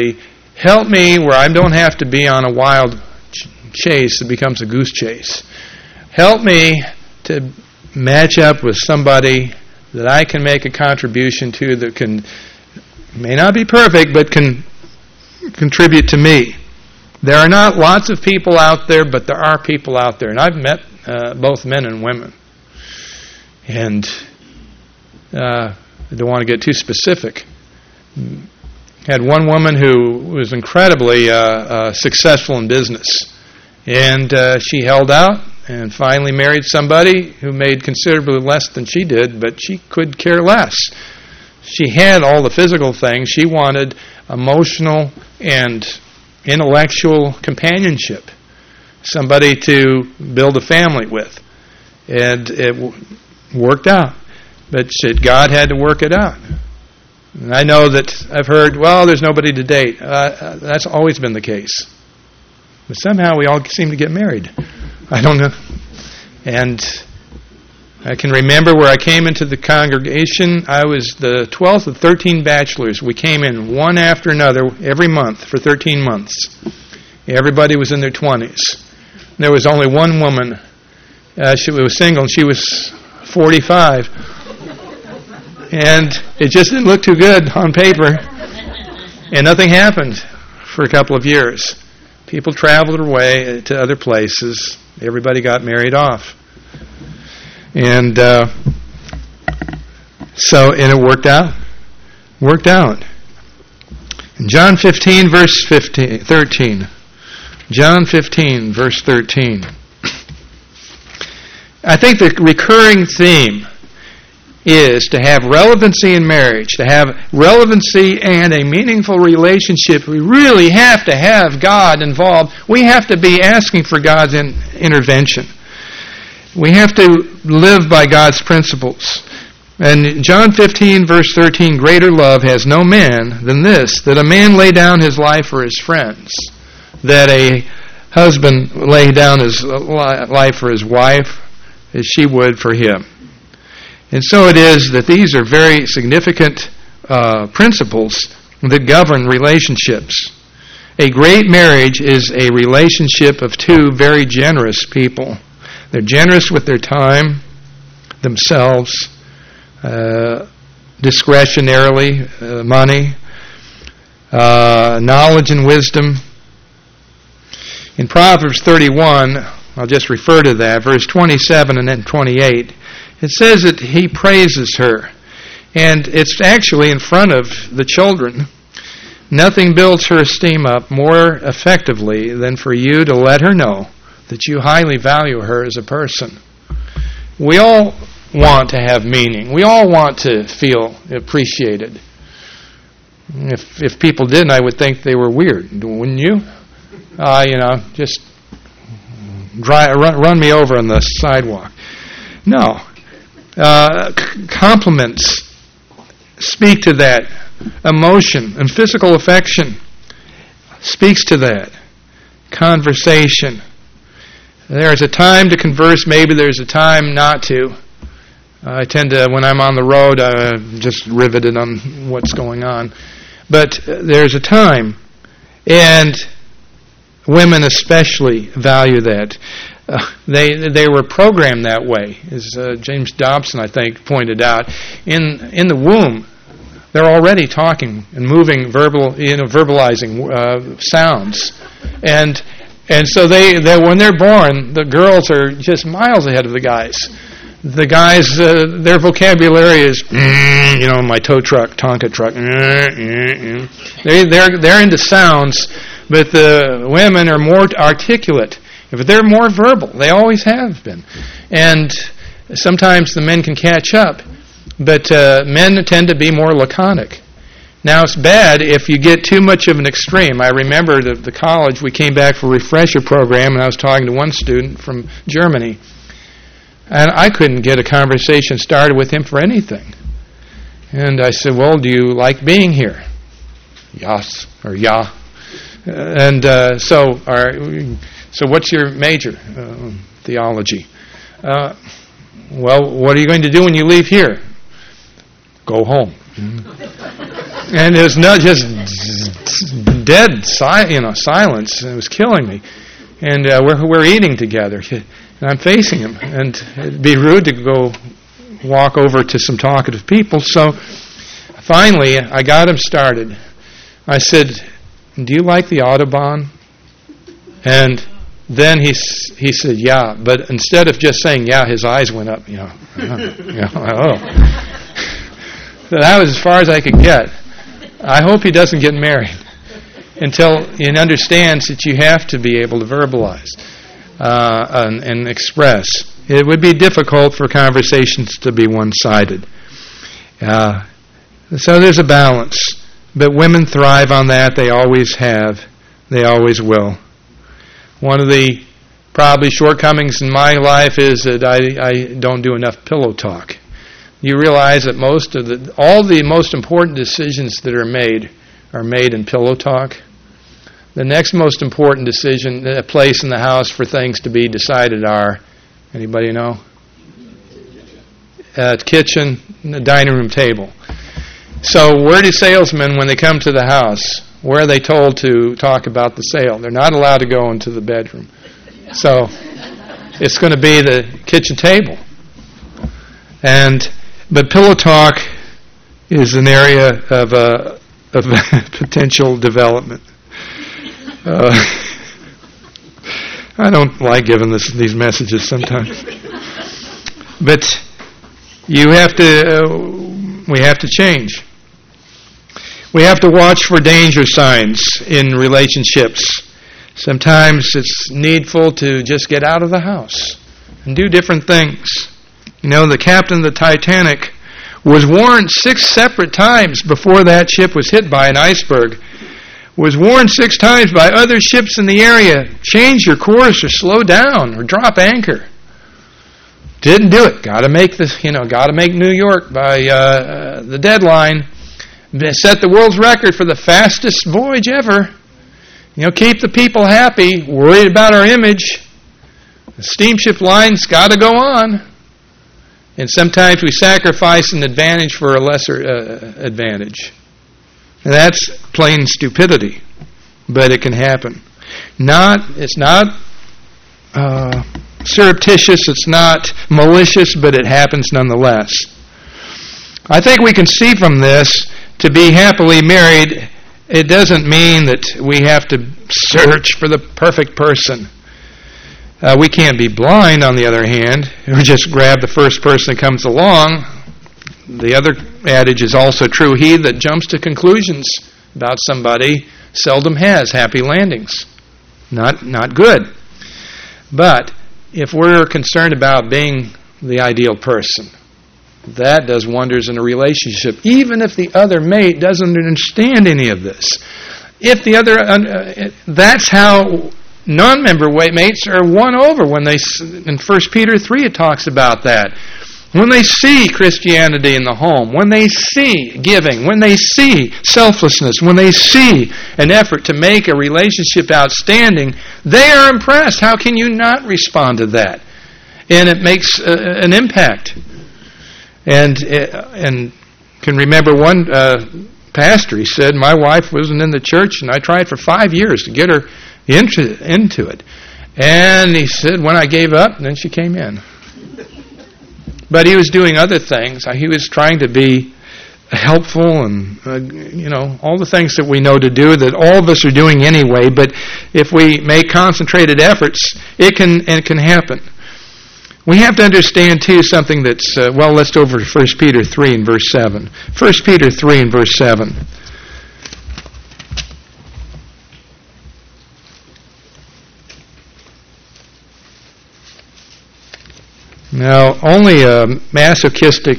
Help me where I don't have to be on a wild chase that becomes a goose chase. Help me to match up with somebody that I can make a contribution to that may not be perfect, but can contribute to me. There are not lots of people out there, but there are people out there. And I've met both men and women. And I don't want to get too specific. Had one woman who was incredibly successful in business. And she held out and finally married somebody who made considerably less than she did, but she could care less. She had all the physical things. She wanted emotional and intellectual companionship, somebody to build a family with. And it worked out. But God had to work it out. And I know that I've heard, well, there's nobody to date. That's always been the case. But somehow we all seem to get married. I don't know. And I can remember where I came into the congregation. I was the 12th of 13 bachelors. We came in one after another every month for 13 months. Everybody was in their 20s. There was only one woman. She was single, and she was 45. And it just didn't look too good on paper. And nothing happened for a couple of years. People traveled away to other places. Everybody got married off. And so it worked out. Worked out. In John 15, verse 13. John 15, verse 13. I think the recurring theme is to have relevancy in marriage, to have relevancy and a meaningful relationship. We really have to have God involved. We have to be asking for God's intervention. We have to live by God's principles. And John 15, verse 13, greater love has no man than this, that a man lay down his life for his friends, that a husband lay down his life for his wife, as she would for him. And so it is that these are very significant principles that govern relationships. A great marriage is a relationship of two very generous people. They're generous with their time, themselves, discretionarily, money, knowledge and wisdom. In Proverbs 31, I'll just refer to that, verse 27 and then 28, it says that he praises her. And it's actually in front of the children. Nothing builds her esteem up more effectively than for you to let her know that you highly value her as a person. We all want to have meaning. We all want to feel appreciated. If people didn't, I would think they were weird, wouldn't you? Just run me over on the sidewalk. No. Compliments speak to that. Emotion and physical affection speaks to that. Conversation. There's a time to converse, maybe there's a time not to. I tend to, when I'm on the road, I'm just riveted on what's going on. But there's a time. And women especially value that. They were programmed that way, as James Dobson, I think, pointed out. In the womb, they're already talking and moving, verbalizing sounds, and so they when they're born, the girls are just miles ahead of the guys. The guys, their vocabulary is, my tow truck, Tonka truck. They're into sounds, but the women are more articulate. But they're more verbal. They always have been. And sometimes the men can catch up, but men tend to be more laconic. Now, it's bad if you get too much of an extreme. I remember the college, we came back for a refresher program, and I was talking to one student from Germany, and I couldn't get a conversation started with him for anything. And I said, well, do you like being here? Yes, or ja. And so what's your major? Theology. Well, what are you going to do when you leave here? Go home. And it's not just dead silence. It was killing me. And we're eating together, and I'm facing him. And it'd be rude to go walk over to some talkative people. So finally, I got him started. I said, "Do you like the Audubon?" And then he said, "Yeah." But instead of just saying "yeah," his eyes went up. Oh. So that was as far as I could get. I hope he doesn't get married until he understands that you have to be able to verbalize and express. It would be difficult for conversations to be one-sided. So there's a balance. But women thrive on that. They always have. They always will. One of the probably shortcomings in my life is that I don't do enough pillow talk. You realize that all the most important decisions that are made in pillow talk. The next most important decision, place in the house for things to be decided are, anybody know? Kitchen, the dining room table. So where do salesmen, when they come to the house, where are they told to talk about the sale? They're not allowed to go into the bedroom. So it's going to be the kitchen table. But pillow talk is an area of potential development. I don't like giving these messages sometimes, but we have to change. We have to watch for danger signs in relationships. Sometimes it's needful to just get out of the house and do different things. The captain of the Titanic was warned 6 separate times before that ship was hit by an iceberg. Was warned 6 times by other ships in the area, change your course or slow down or drop anchor. Didn't do it. Got to make New York by the deadline. Set the world's record for the fastest voyage ever. Keep the people happy. Worried about our image. The steamship line's got to go on. And sometimes we sacrifice an advantage for a lesser advantage. And that's plain stupidity, but it can happen. It's not surreptitious, it's not malicious, but it happens nonetheless. I think we can see from this, to be happily married, it doesn't mean that we have to search for the perfect person. We can't be blind, on the other hand, or just grab the first person that comes along. The other adage is also true. He that jumps to conclusions about somebody seldom has happy landings. Not good. But if we're concerned about being the ideal person, that does wonders in a relationship, even if the other mate doesn't understand any of this. If the other, that's how non-member mates are won over. When in 1 Peter 3 it talks about that. When they see Christianity in the home, when they see giving, when they see selflessness, when they see an effort to make a relationship outstanding, they are impressed. How can you not respond to that? And it makes an impact. And can remember one pastor, he said, my wife wasn't in the church and I tried for 5 years to get her into it. And he said, when I gave up, then she came in. But he was doing other things. He was trying to be helpful and, all the things that we know to do that all of us are doing anyway. But if we make concentrated efforts, it can happen. We have to understand, too, something that's, let's go over to 1 Peter 3 and verse 7. 1 Peter 3 and verse 7. Now, only a masochistic,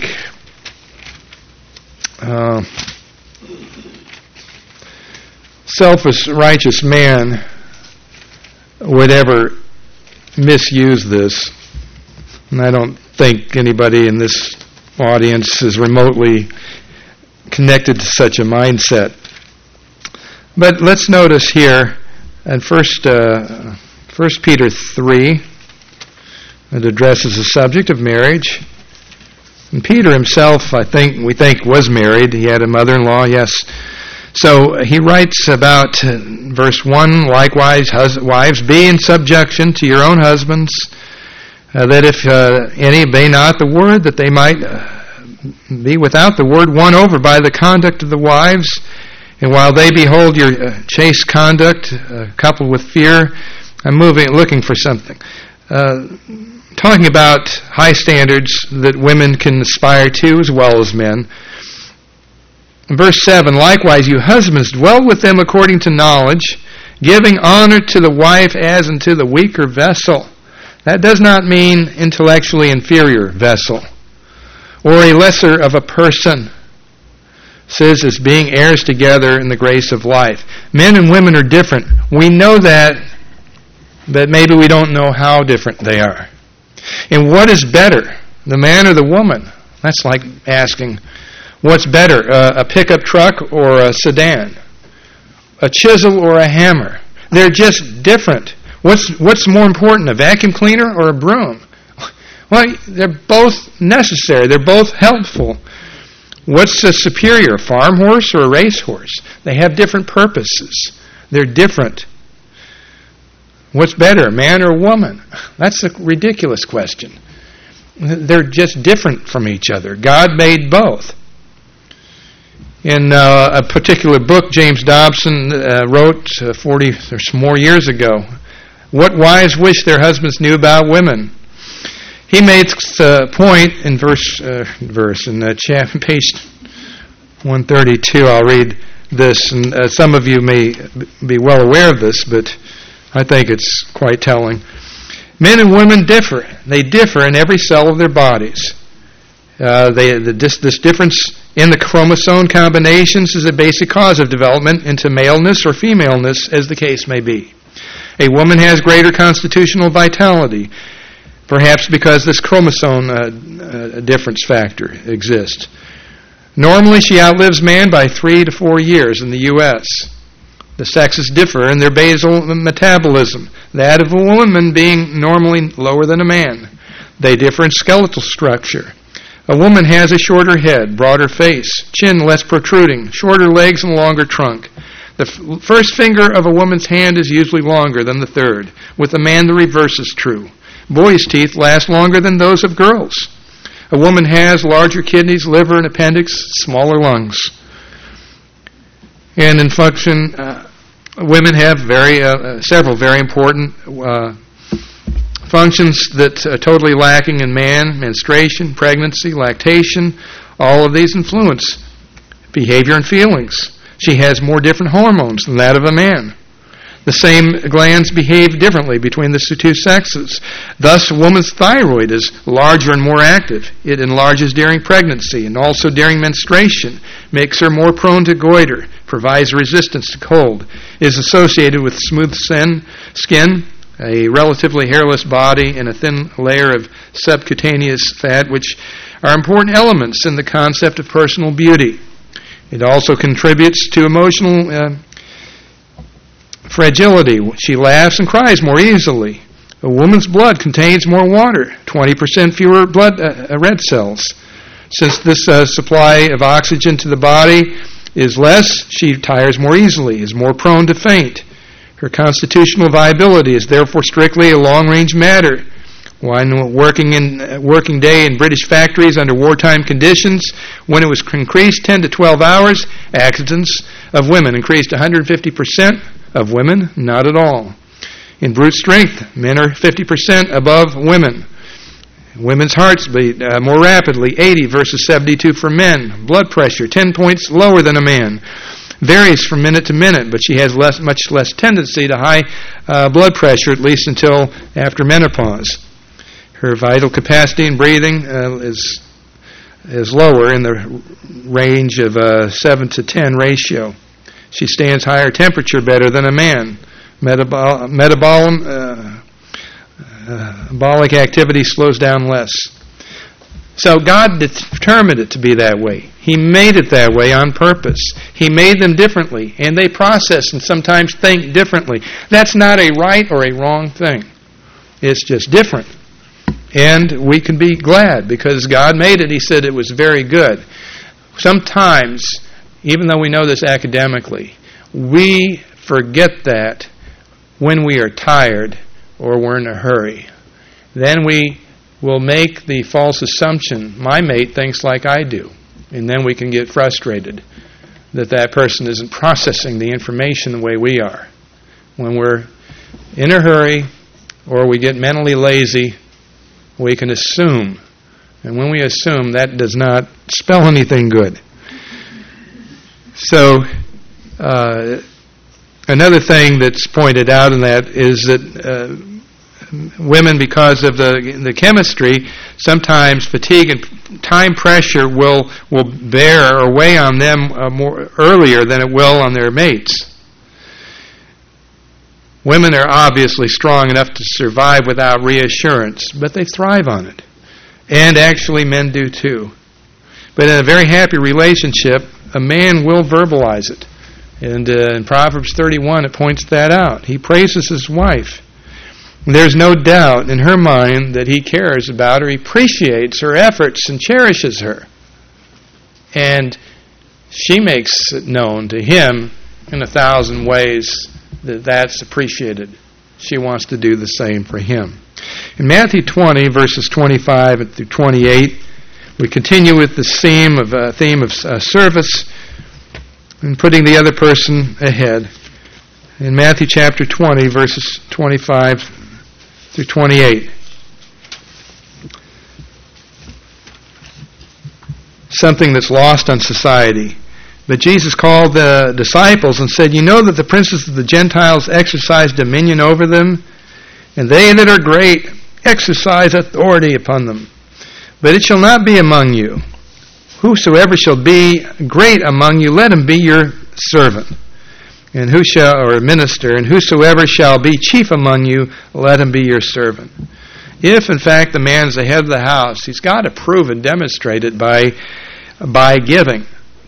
selfish, righteous man would ever misuse this. And I don't think anybody in this audience is remotely connected to such a mindset. But let's notice here in 1 Peter 3, it addresses the subject of marriage. And Peter himself, we think, was married. He had a mother-in-law, yes. So he writes about verse 1, likewise, wives, be in subjection to your own husbands, that if any obey not the word, that they might be without the word won over by the conduct of the wives. And while they behold your chaste conduct, coupled with fear, I'm looking for something. Talking about high standards that women can aspire to as well as men. Verse 7, likewise, you husbands, dwell with them according to knowledge, giving honor to the wife as unto the weaker vessel. That does not mean intellectually inferior vessel, or a lesser of a person. It says as being heirs together in the grace of life. Men and women are different. We know that, but maybe we don't know how different they are. And what is better, the man or the woman? That's like asking, what's better, a pickup truck or a sedan? A chisel or a hammer? They're just different. What's more important, a vacuum cleaner or a broom? Well, they're both necessary. They're both helpful. What's superior, a farm horse or a race horse? They have different purposes. They're different. What's better, a man or a woman? That's a ridiculous question. They're just different from each other. God made both. In a particular book, James Dobson wrote 40 or more years ago, What Wives Wish Their Husbands Knew About Women. He makes a point in page 132. I'll read this, and some of you may be well aware of this, but I think it's quite telling. Men and women differ. They differ in every cell of their bodies. This difference in the chromosome combinations is a basic cause of development into maleness or femaleness, as the case may be. A woman has greater constitutional vitality, perhaps because this chromosome difference factor exists. Normally, she outlives man by 3 to 4 years in the U.S. The sexes differ in their basal metabolism, that of a woman being normally lower than a man. They differ in skeletal structure. A woman has a shorter head, broader face, chin less protruding, shorter legs and longer trunk. The first finger of a woman's hand is usually longer than the third. With a man, the reverse is true. Boys' teeth last longer than those of girls. A woman has larger kidneys, liver, and appendix, smaller lungs. And in function, women have several very important functions that are totally lacking in man: menstruation, pregnancy, lactation. All of these influence behavior and feelings. She has more different hormones than that of a man. The same glands behave differently between the two sexes. Thus, a woman's thyroid is larger and more active. It enlarges during pregnancy and also during menstruation, makes her more prone to goiter, provides resistance to cold, is associated with smooth skin, a relatively hairless body, and a thin layer of subcutaneous fat, which are important elements in the concept of personal beauty. It also contributes to emotional fragility. She laughs and cries more easily. A woman's blood contains more water, 20% fewer red cells. Since this supply of oxygen to the body is less, she tires more easily, is more prone to faint. Her constitutional viability is therefore strictly a long-range matter. When working day in British factories under wartime conditions, when it was increased 10 to 12 hours, accidents of women increased 150%. Of women, not at all. In brute strength, men are 50% above women. Women's hearts beat more rapidly, 80 versus 72 for men. Blood pressure, 10 points lower than a man. Varies from minute to minute, but she has much less tendency to high blood pressure, at least until after menopause. Her vital capacity in breathing is lower in the range of 7 to 10 ratio. She stands higher temperature better than a man. Metabolic activity slows down less. So God determined it to be that way. He made it that way on purpose. He made them differently, and they process and sometimes think differently. That's not a right or a wrong thing. It's just different. And we can be glad because God made it. He said it was very good. Sometimes even though we know this academically, we forget that when we are tired or we're in a hurry. Then we will make the false assumption, my mate thinks like I do. And then we can get frustrated that that person isn't processing the information the way we are. When we're in a hurry or we get mentally lazy, we can assume. And when we assume, that does not spell anything good. So, another thing that's pointed out in that is that women, because of the chemistry, sometimes fatigue and time pressure will bear or weigh on them more earlier than it will on their mates. Women are obviously strong enough to survive without reassurance, but they thrive on it. And actually men do too. But in a very happy relationship, a man will verbalize it. And in Proverbs 31, it points that out. He praises his wife. There's no doubt in her mind that he cares about her, he appreciates her efforts and cherishes her. And she makes it known to him in 1,000 ways that that's appreciated. She wants to do the same for him. In Matthew 20, verses 25 through 28, we continue with the theme of service and putting the other person ahead. In Matthew chapter 20, verses 25 through 28. Something that's lost on society. But Jesus called the disciples and said, "You know that the princes of the Gentiles exercise dominion over them, and they that are great exercise authority upon them. But it shall not be among you. Whosoever shall be great among you, let him be your servant. And or minister, and whosoever shall be chief among you, let him be your servant." If, in fact, the man's the head of the house, he's got to prove and demonstrate it by giving.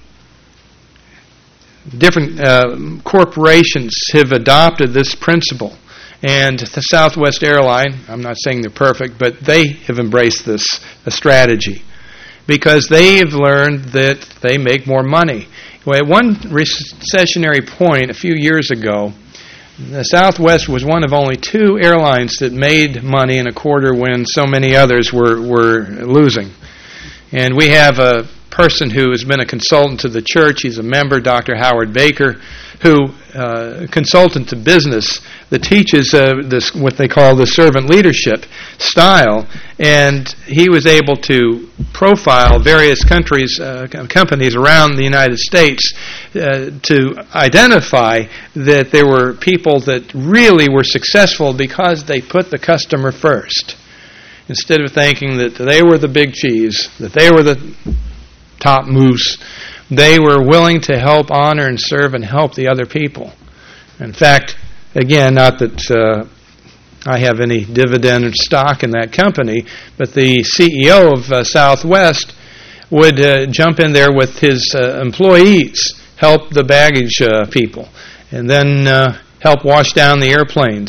Different corporations have adopted this principle. And the Southwest Airline, I'm not saying they're perfect, but they have embraced this strategy because they have learned that they make more money. Well, at one recessionary point a few years ago, the Southwest was one of only 2 airlines that made money in a quarter when so many others were losing. And we have a person who has been a consultant to the church. He's a member, Dr. Howard Baker, who consultant to business that teaches this what they call the servant leadership style, and he was able to profile various companies around the United States to identify that there were people that really were successful because they put the customer first. Instead of thinking that they were the big cheese, that they were the top moose, they were willing to help, honor, and serve and help the other people. In fact, again, not that I have any dividend or stock in that company, but the CEO of Southwest would jump in there with his employees, help the baggage people, and then help wash down the airplanes,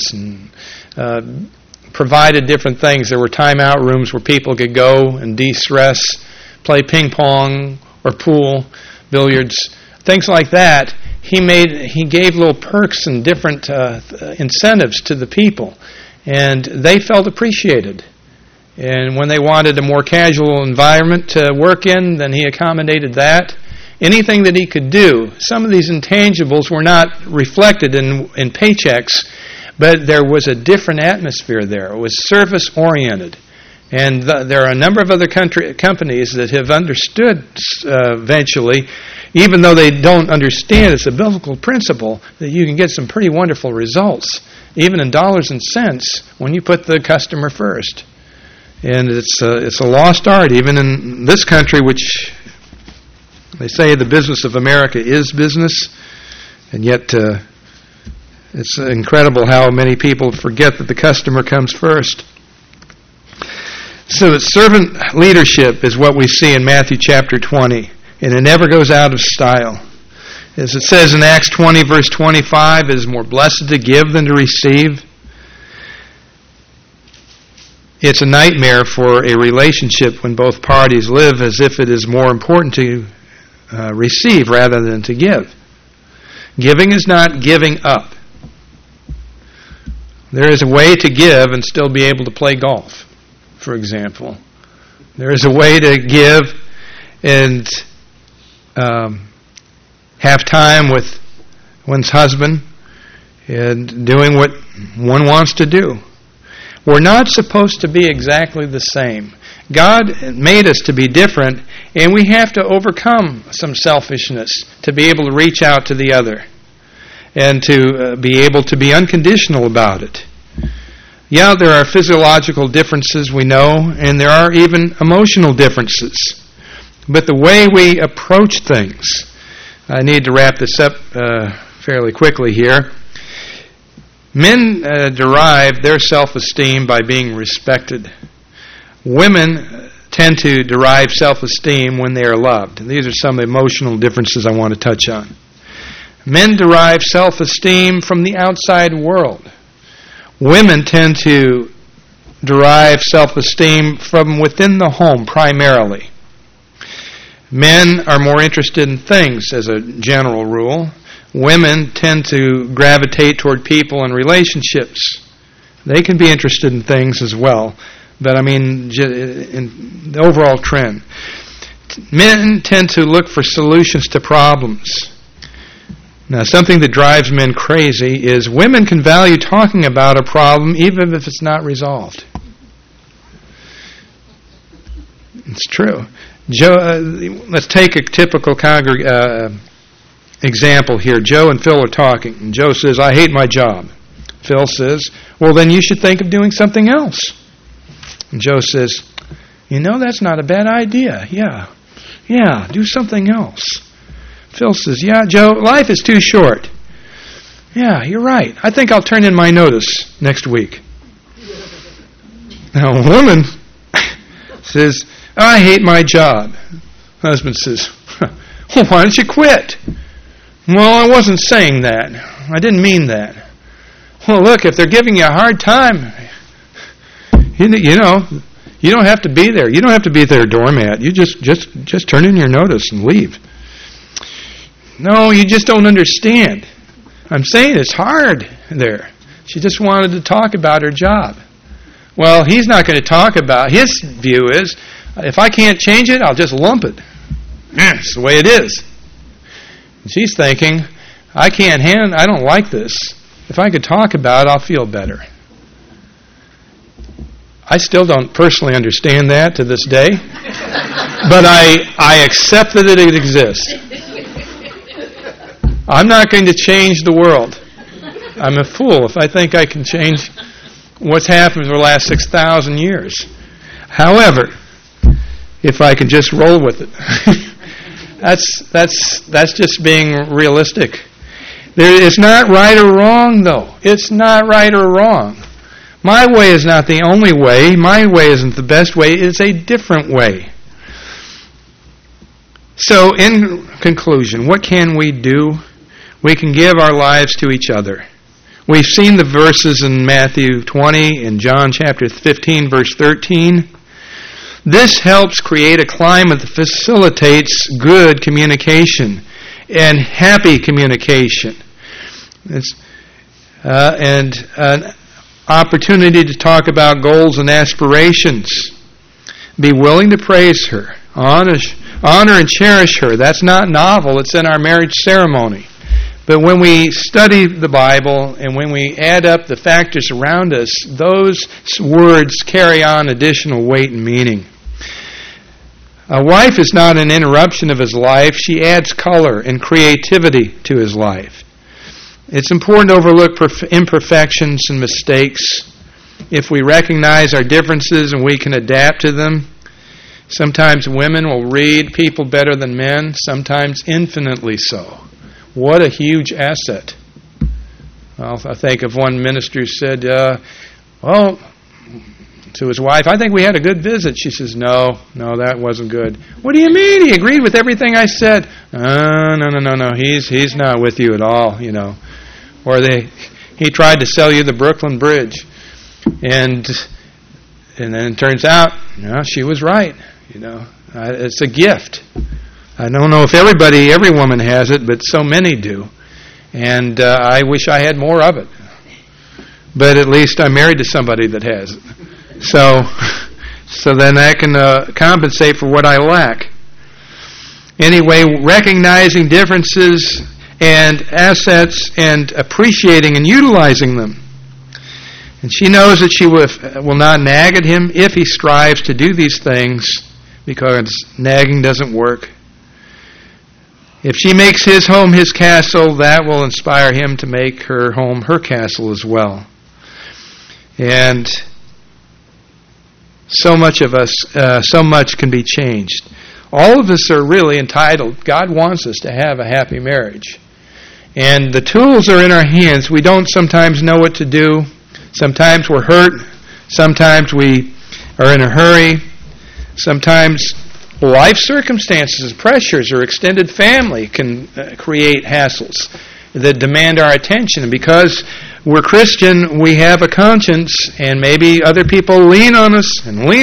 and provided different things. There were timeout rooms where people could go and de-stress, play ping pong or pool, billiards, things like that. He gave little perks and different incentives to the people, and they felt appreciated. And when they wanted a more casual environment to work in, then he accommodated that. Anything that he could do. Some of these intangibles were not reflected in paychecks, but there was a different atmosphere there. It was service-oriented. And there are a number of other companies that have understood eventually, even though they don't understand it's a biblical principle, that you can get some pretty wonderful results, even in dollars and cents, when you put the customer first. And it's a lost art, even in this country, which they say the business of America is business, and yet it's incredible how many people forget that the customer comes first. So that servant leadership is what we see in Matthew chapter 20, and it never goes out of style. As it says in Acts 20, verse 25, it is more blessed to give than to receive. It's a nightmare for a relationship when both parties live as if it is more important to receive rather than to give. Giving is not giving up. There is a way to give and still be able to play golf, for example. There is a way to give and have time with one's husband and doing what one wants to do. We're not supposed to be exactly the same. God made us to be different, and we have to overcome some selfishness to be able to reach out to the other and to be able to be unconditional about it. Yeah, there are physiological differences, we know, and there are even emotional differences. But the way we approach things, I need to wrap this up fairly quickly here. Men derive their self-esteem by being respected. Women tend to derive self-esteem when they are loved. And these are some emotional differences I want to touch on. Men derive self-esteem from the outside world. Women tend to derive self-esteem from within the home primarily. Men are more interested in things as a general rule. Women tend to gravitate toward people and relationships. They can be interested in things as well, but I mean in the overall trend. Men tend to look for solutions to problems. Now, something that drives men crazy is women can value talking about a problem even if it's not resolved. It's true. Let's take a typical example here. Joe and Phil are talking, and Joe says, "I hate my job." Phil says, "Well, then you should think of doing something else." And Joe says, "You know, that's not a bad idea. Yeah, do something else." Phil says, "Yeah, Joe, life is too short." "Yeah, you're right. I think I'll turn in my notice next week." Now, a woman says, "I hate my job." Husband says, "Well, why don't you quit?" "Well, I wasn't saying that. I didn't mean that." "Well, look, if they're giving you a hard time, you know, you don't have to be there. You don't have to be their doormat. You just turn in your notice and leave." "No, you just don't understand. I'm saying it's hard there." She just wanted to talk about her job. Well, he's not going to talk about, his view is, if I can't change it, I'll just lump it. It's the way it is. And she's thinking, I don't like this. If I could talk about it, I'll feel better. I still don't personally understand that to this day, but I accept that it exists. I'm not going to change the world. I'm a fool if I think I can change what's happened for the last 6,000 years. However, if I can just roll with it, that's just being realistic. It's not right or wrong, though. It's not right or wrong. My way is not the only way. My way isn't the best way. It's a different way. So, in conclusion, what can we do? We can give our lives to each other. We've seen the verses in Matthew 20 and John chapter 15, verse 13. This helps create a climate that facilitates good communication and happy communication. And an opportunity to talk about goals and aspirations. Be willing to praise her. Honor and cherish her. That's not novel. It's in our marriage ceremony. But when we study the Bible and when we add up the factors around us, those words carry on additional weight and meaning. A wife is not an interruption of his life. She adds color and creativity to his life. It's important to overlook imperfections and mistakes. If we recognize our differences and we can adapt to them, sometimes women will read people better than men, sometimes infinitely so. What a huge asset. Well, I think of one minister who said, to his wife, "I think we had a good visit." She says, No, that wasn't good." "What do you mean? He agreed with everything I said." No. He's not with you at all, you know. Or he tried to sell you the Brooklyn Bridge. And then it turns out, she was right, you know. It's a gift. I don't know if every woman has it, but so many do. And I wish I had more of it. But at least I'm married to somebody that has it. So then I can compensate for what I lack. Anyway, recognizing differences and assets and appreciating and utilizing them. And she knows that she will not nag at him if he strives to do these things, because nagging doesn't work. If she makes his home his castle, that will inspire him to make her home her castle as well. And so much can be changed. All of us are really entitled. God wants us to have a happy marriage. And the tools are in our hands. We don't sometimes know what to do. Sometimes we're hurt. Sometimes we are in a hurry. Sometimes life circumstances, pressures, or extended family can create hassles that demand our attention. And because we're Christian, we have a conscience, and maybe other people lean on us.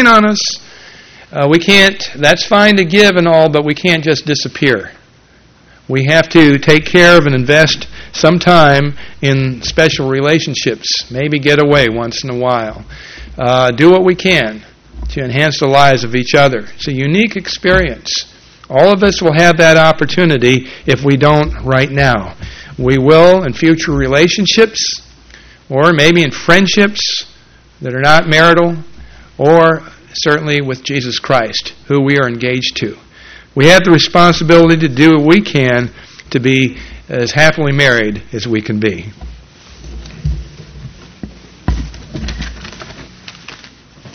We can't, that's fine to give and all, but we can't just disappear. We have to take care of and invest some time in special relationships. Maybe get away once in a while. Do what we can to enhance the lives of each other. It's a unique experience. All of us will have that opportunity if we don't right now. We will in future relationships, or maybe in friendships that are not marital, or certainly with Jesus Christ, who we are engaged to. We have the responsibility to do what we can to be as happily married as we can be.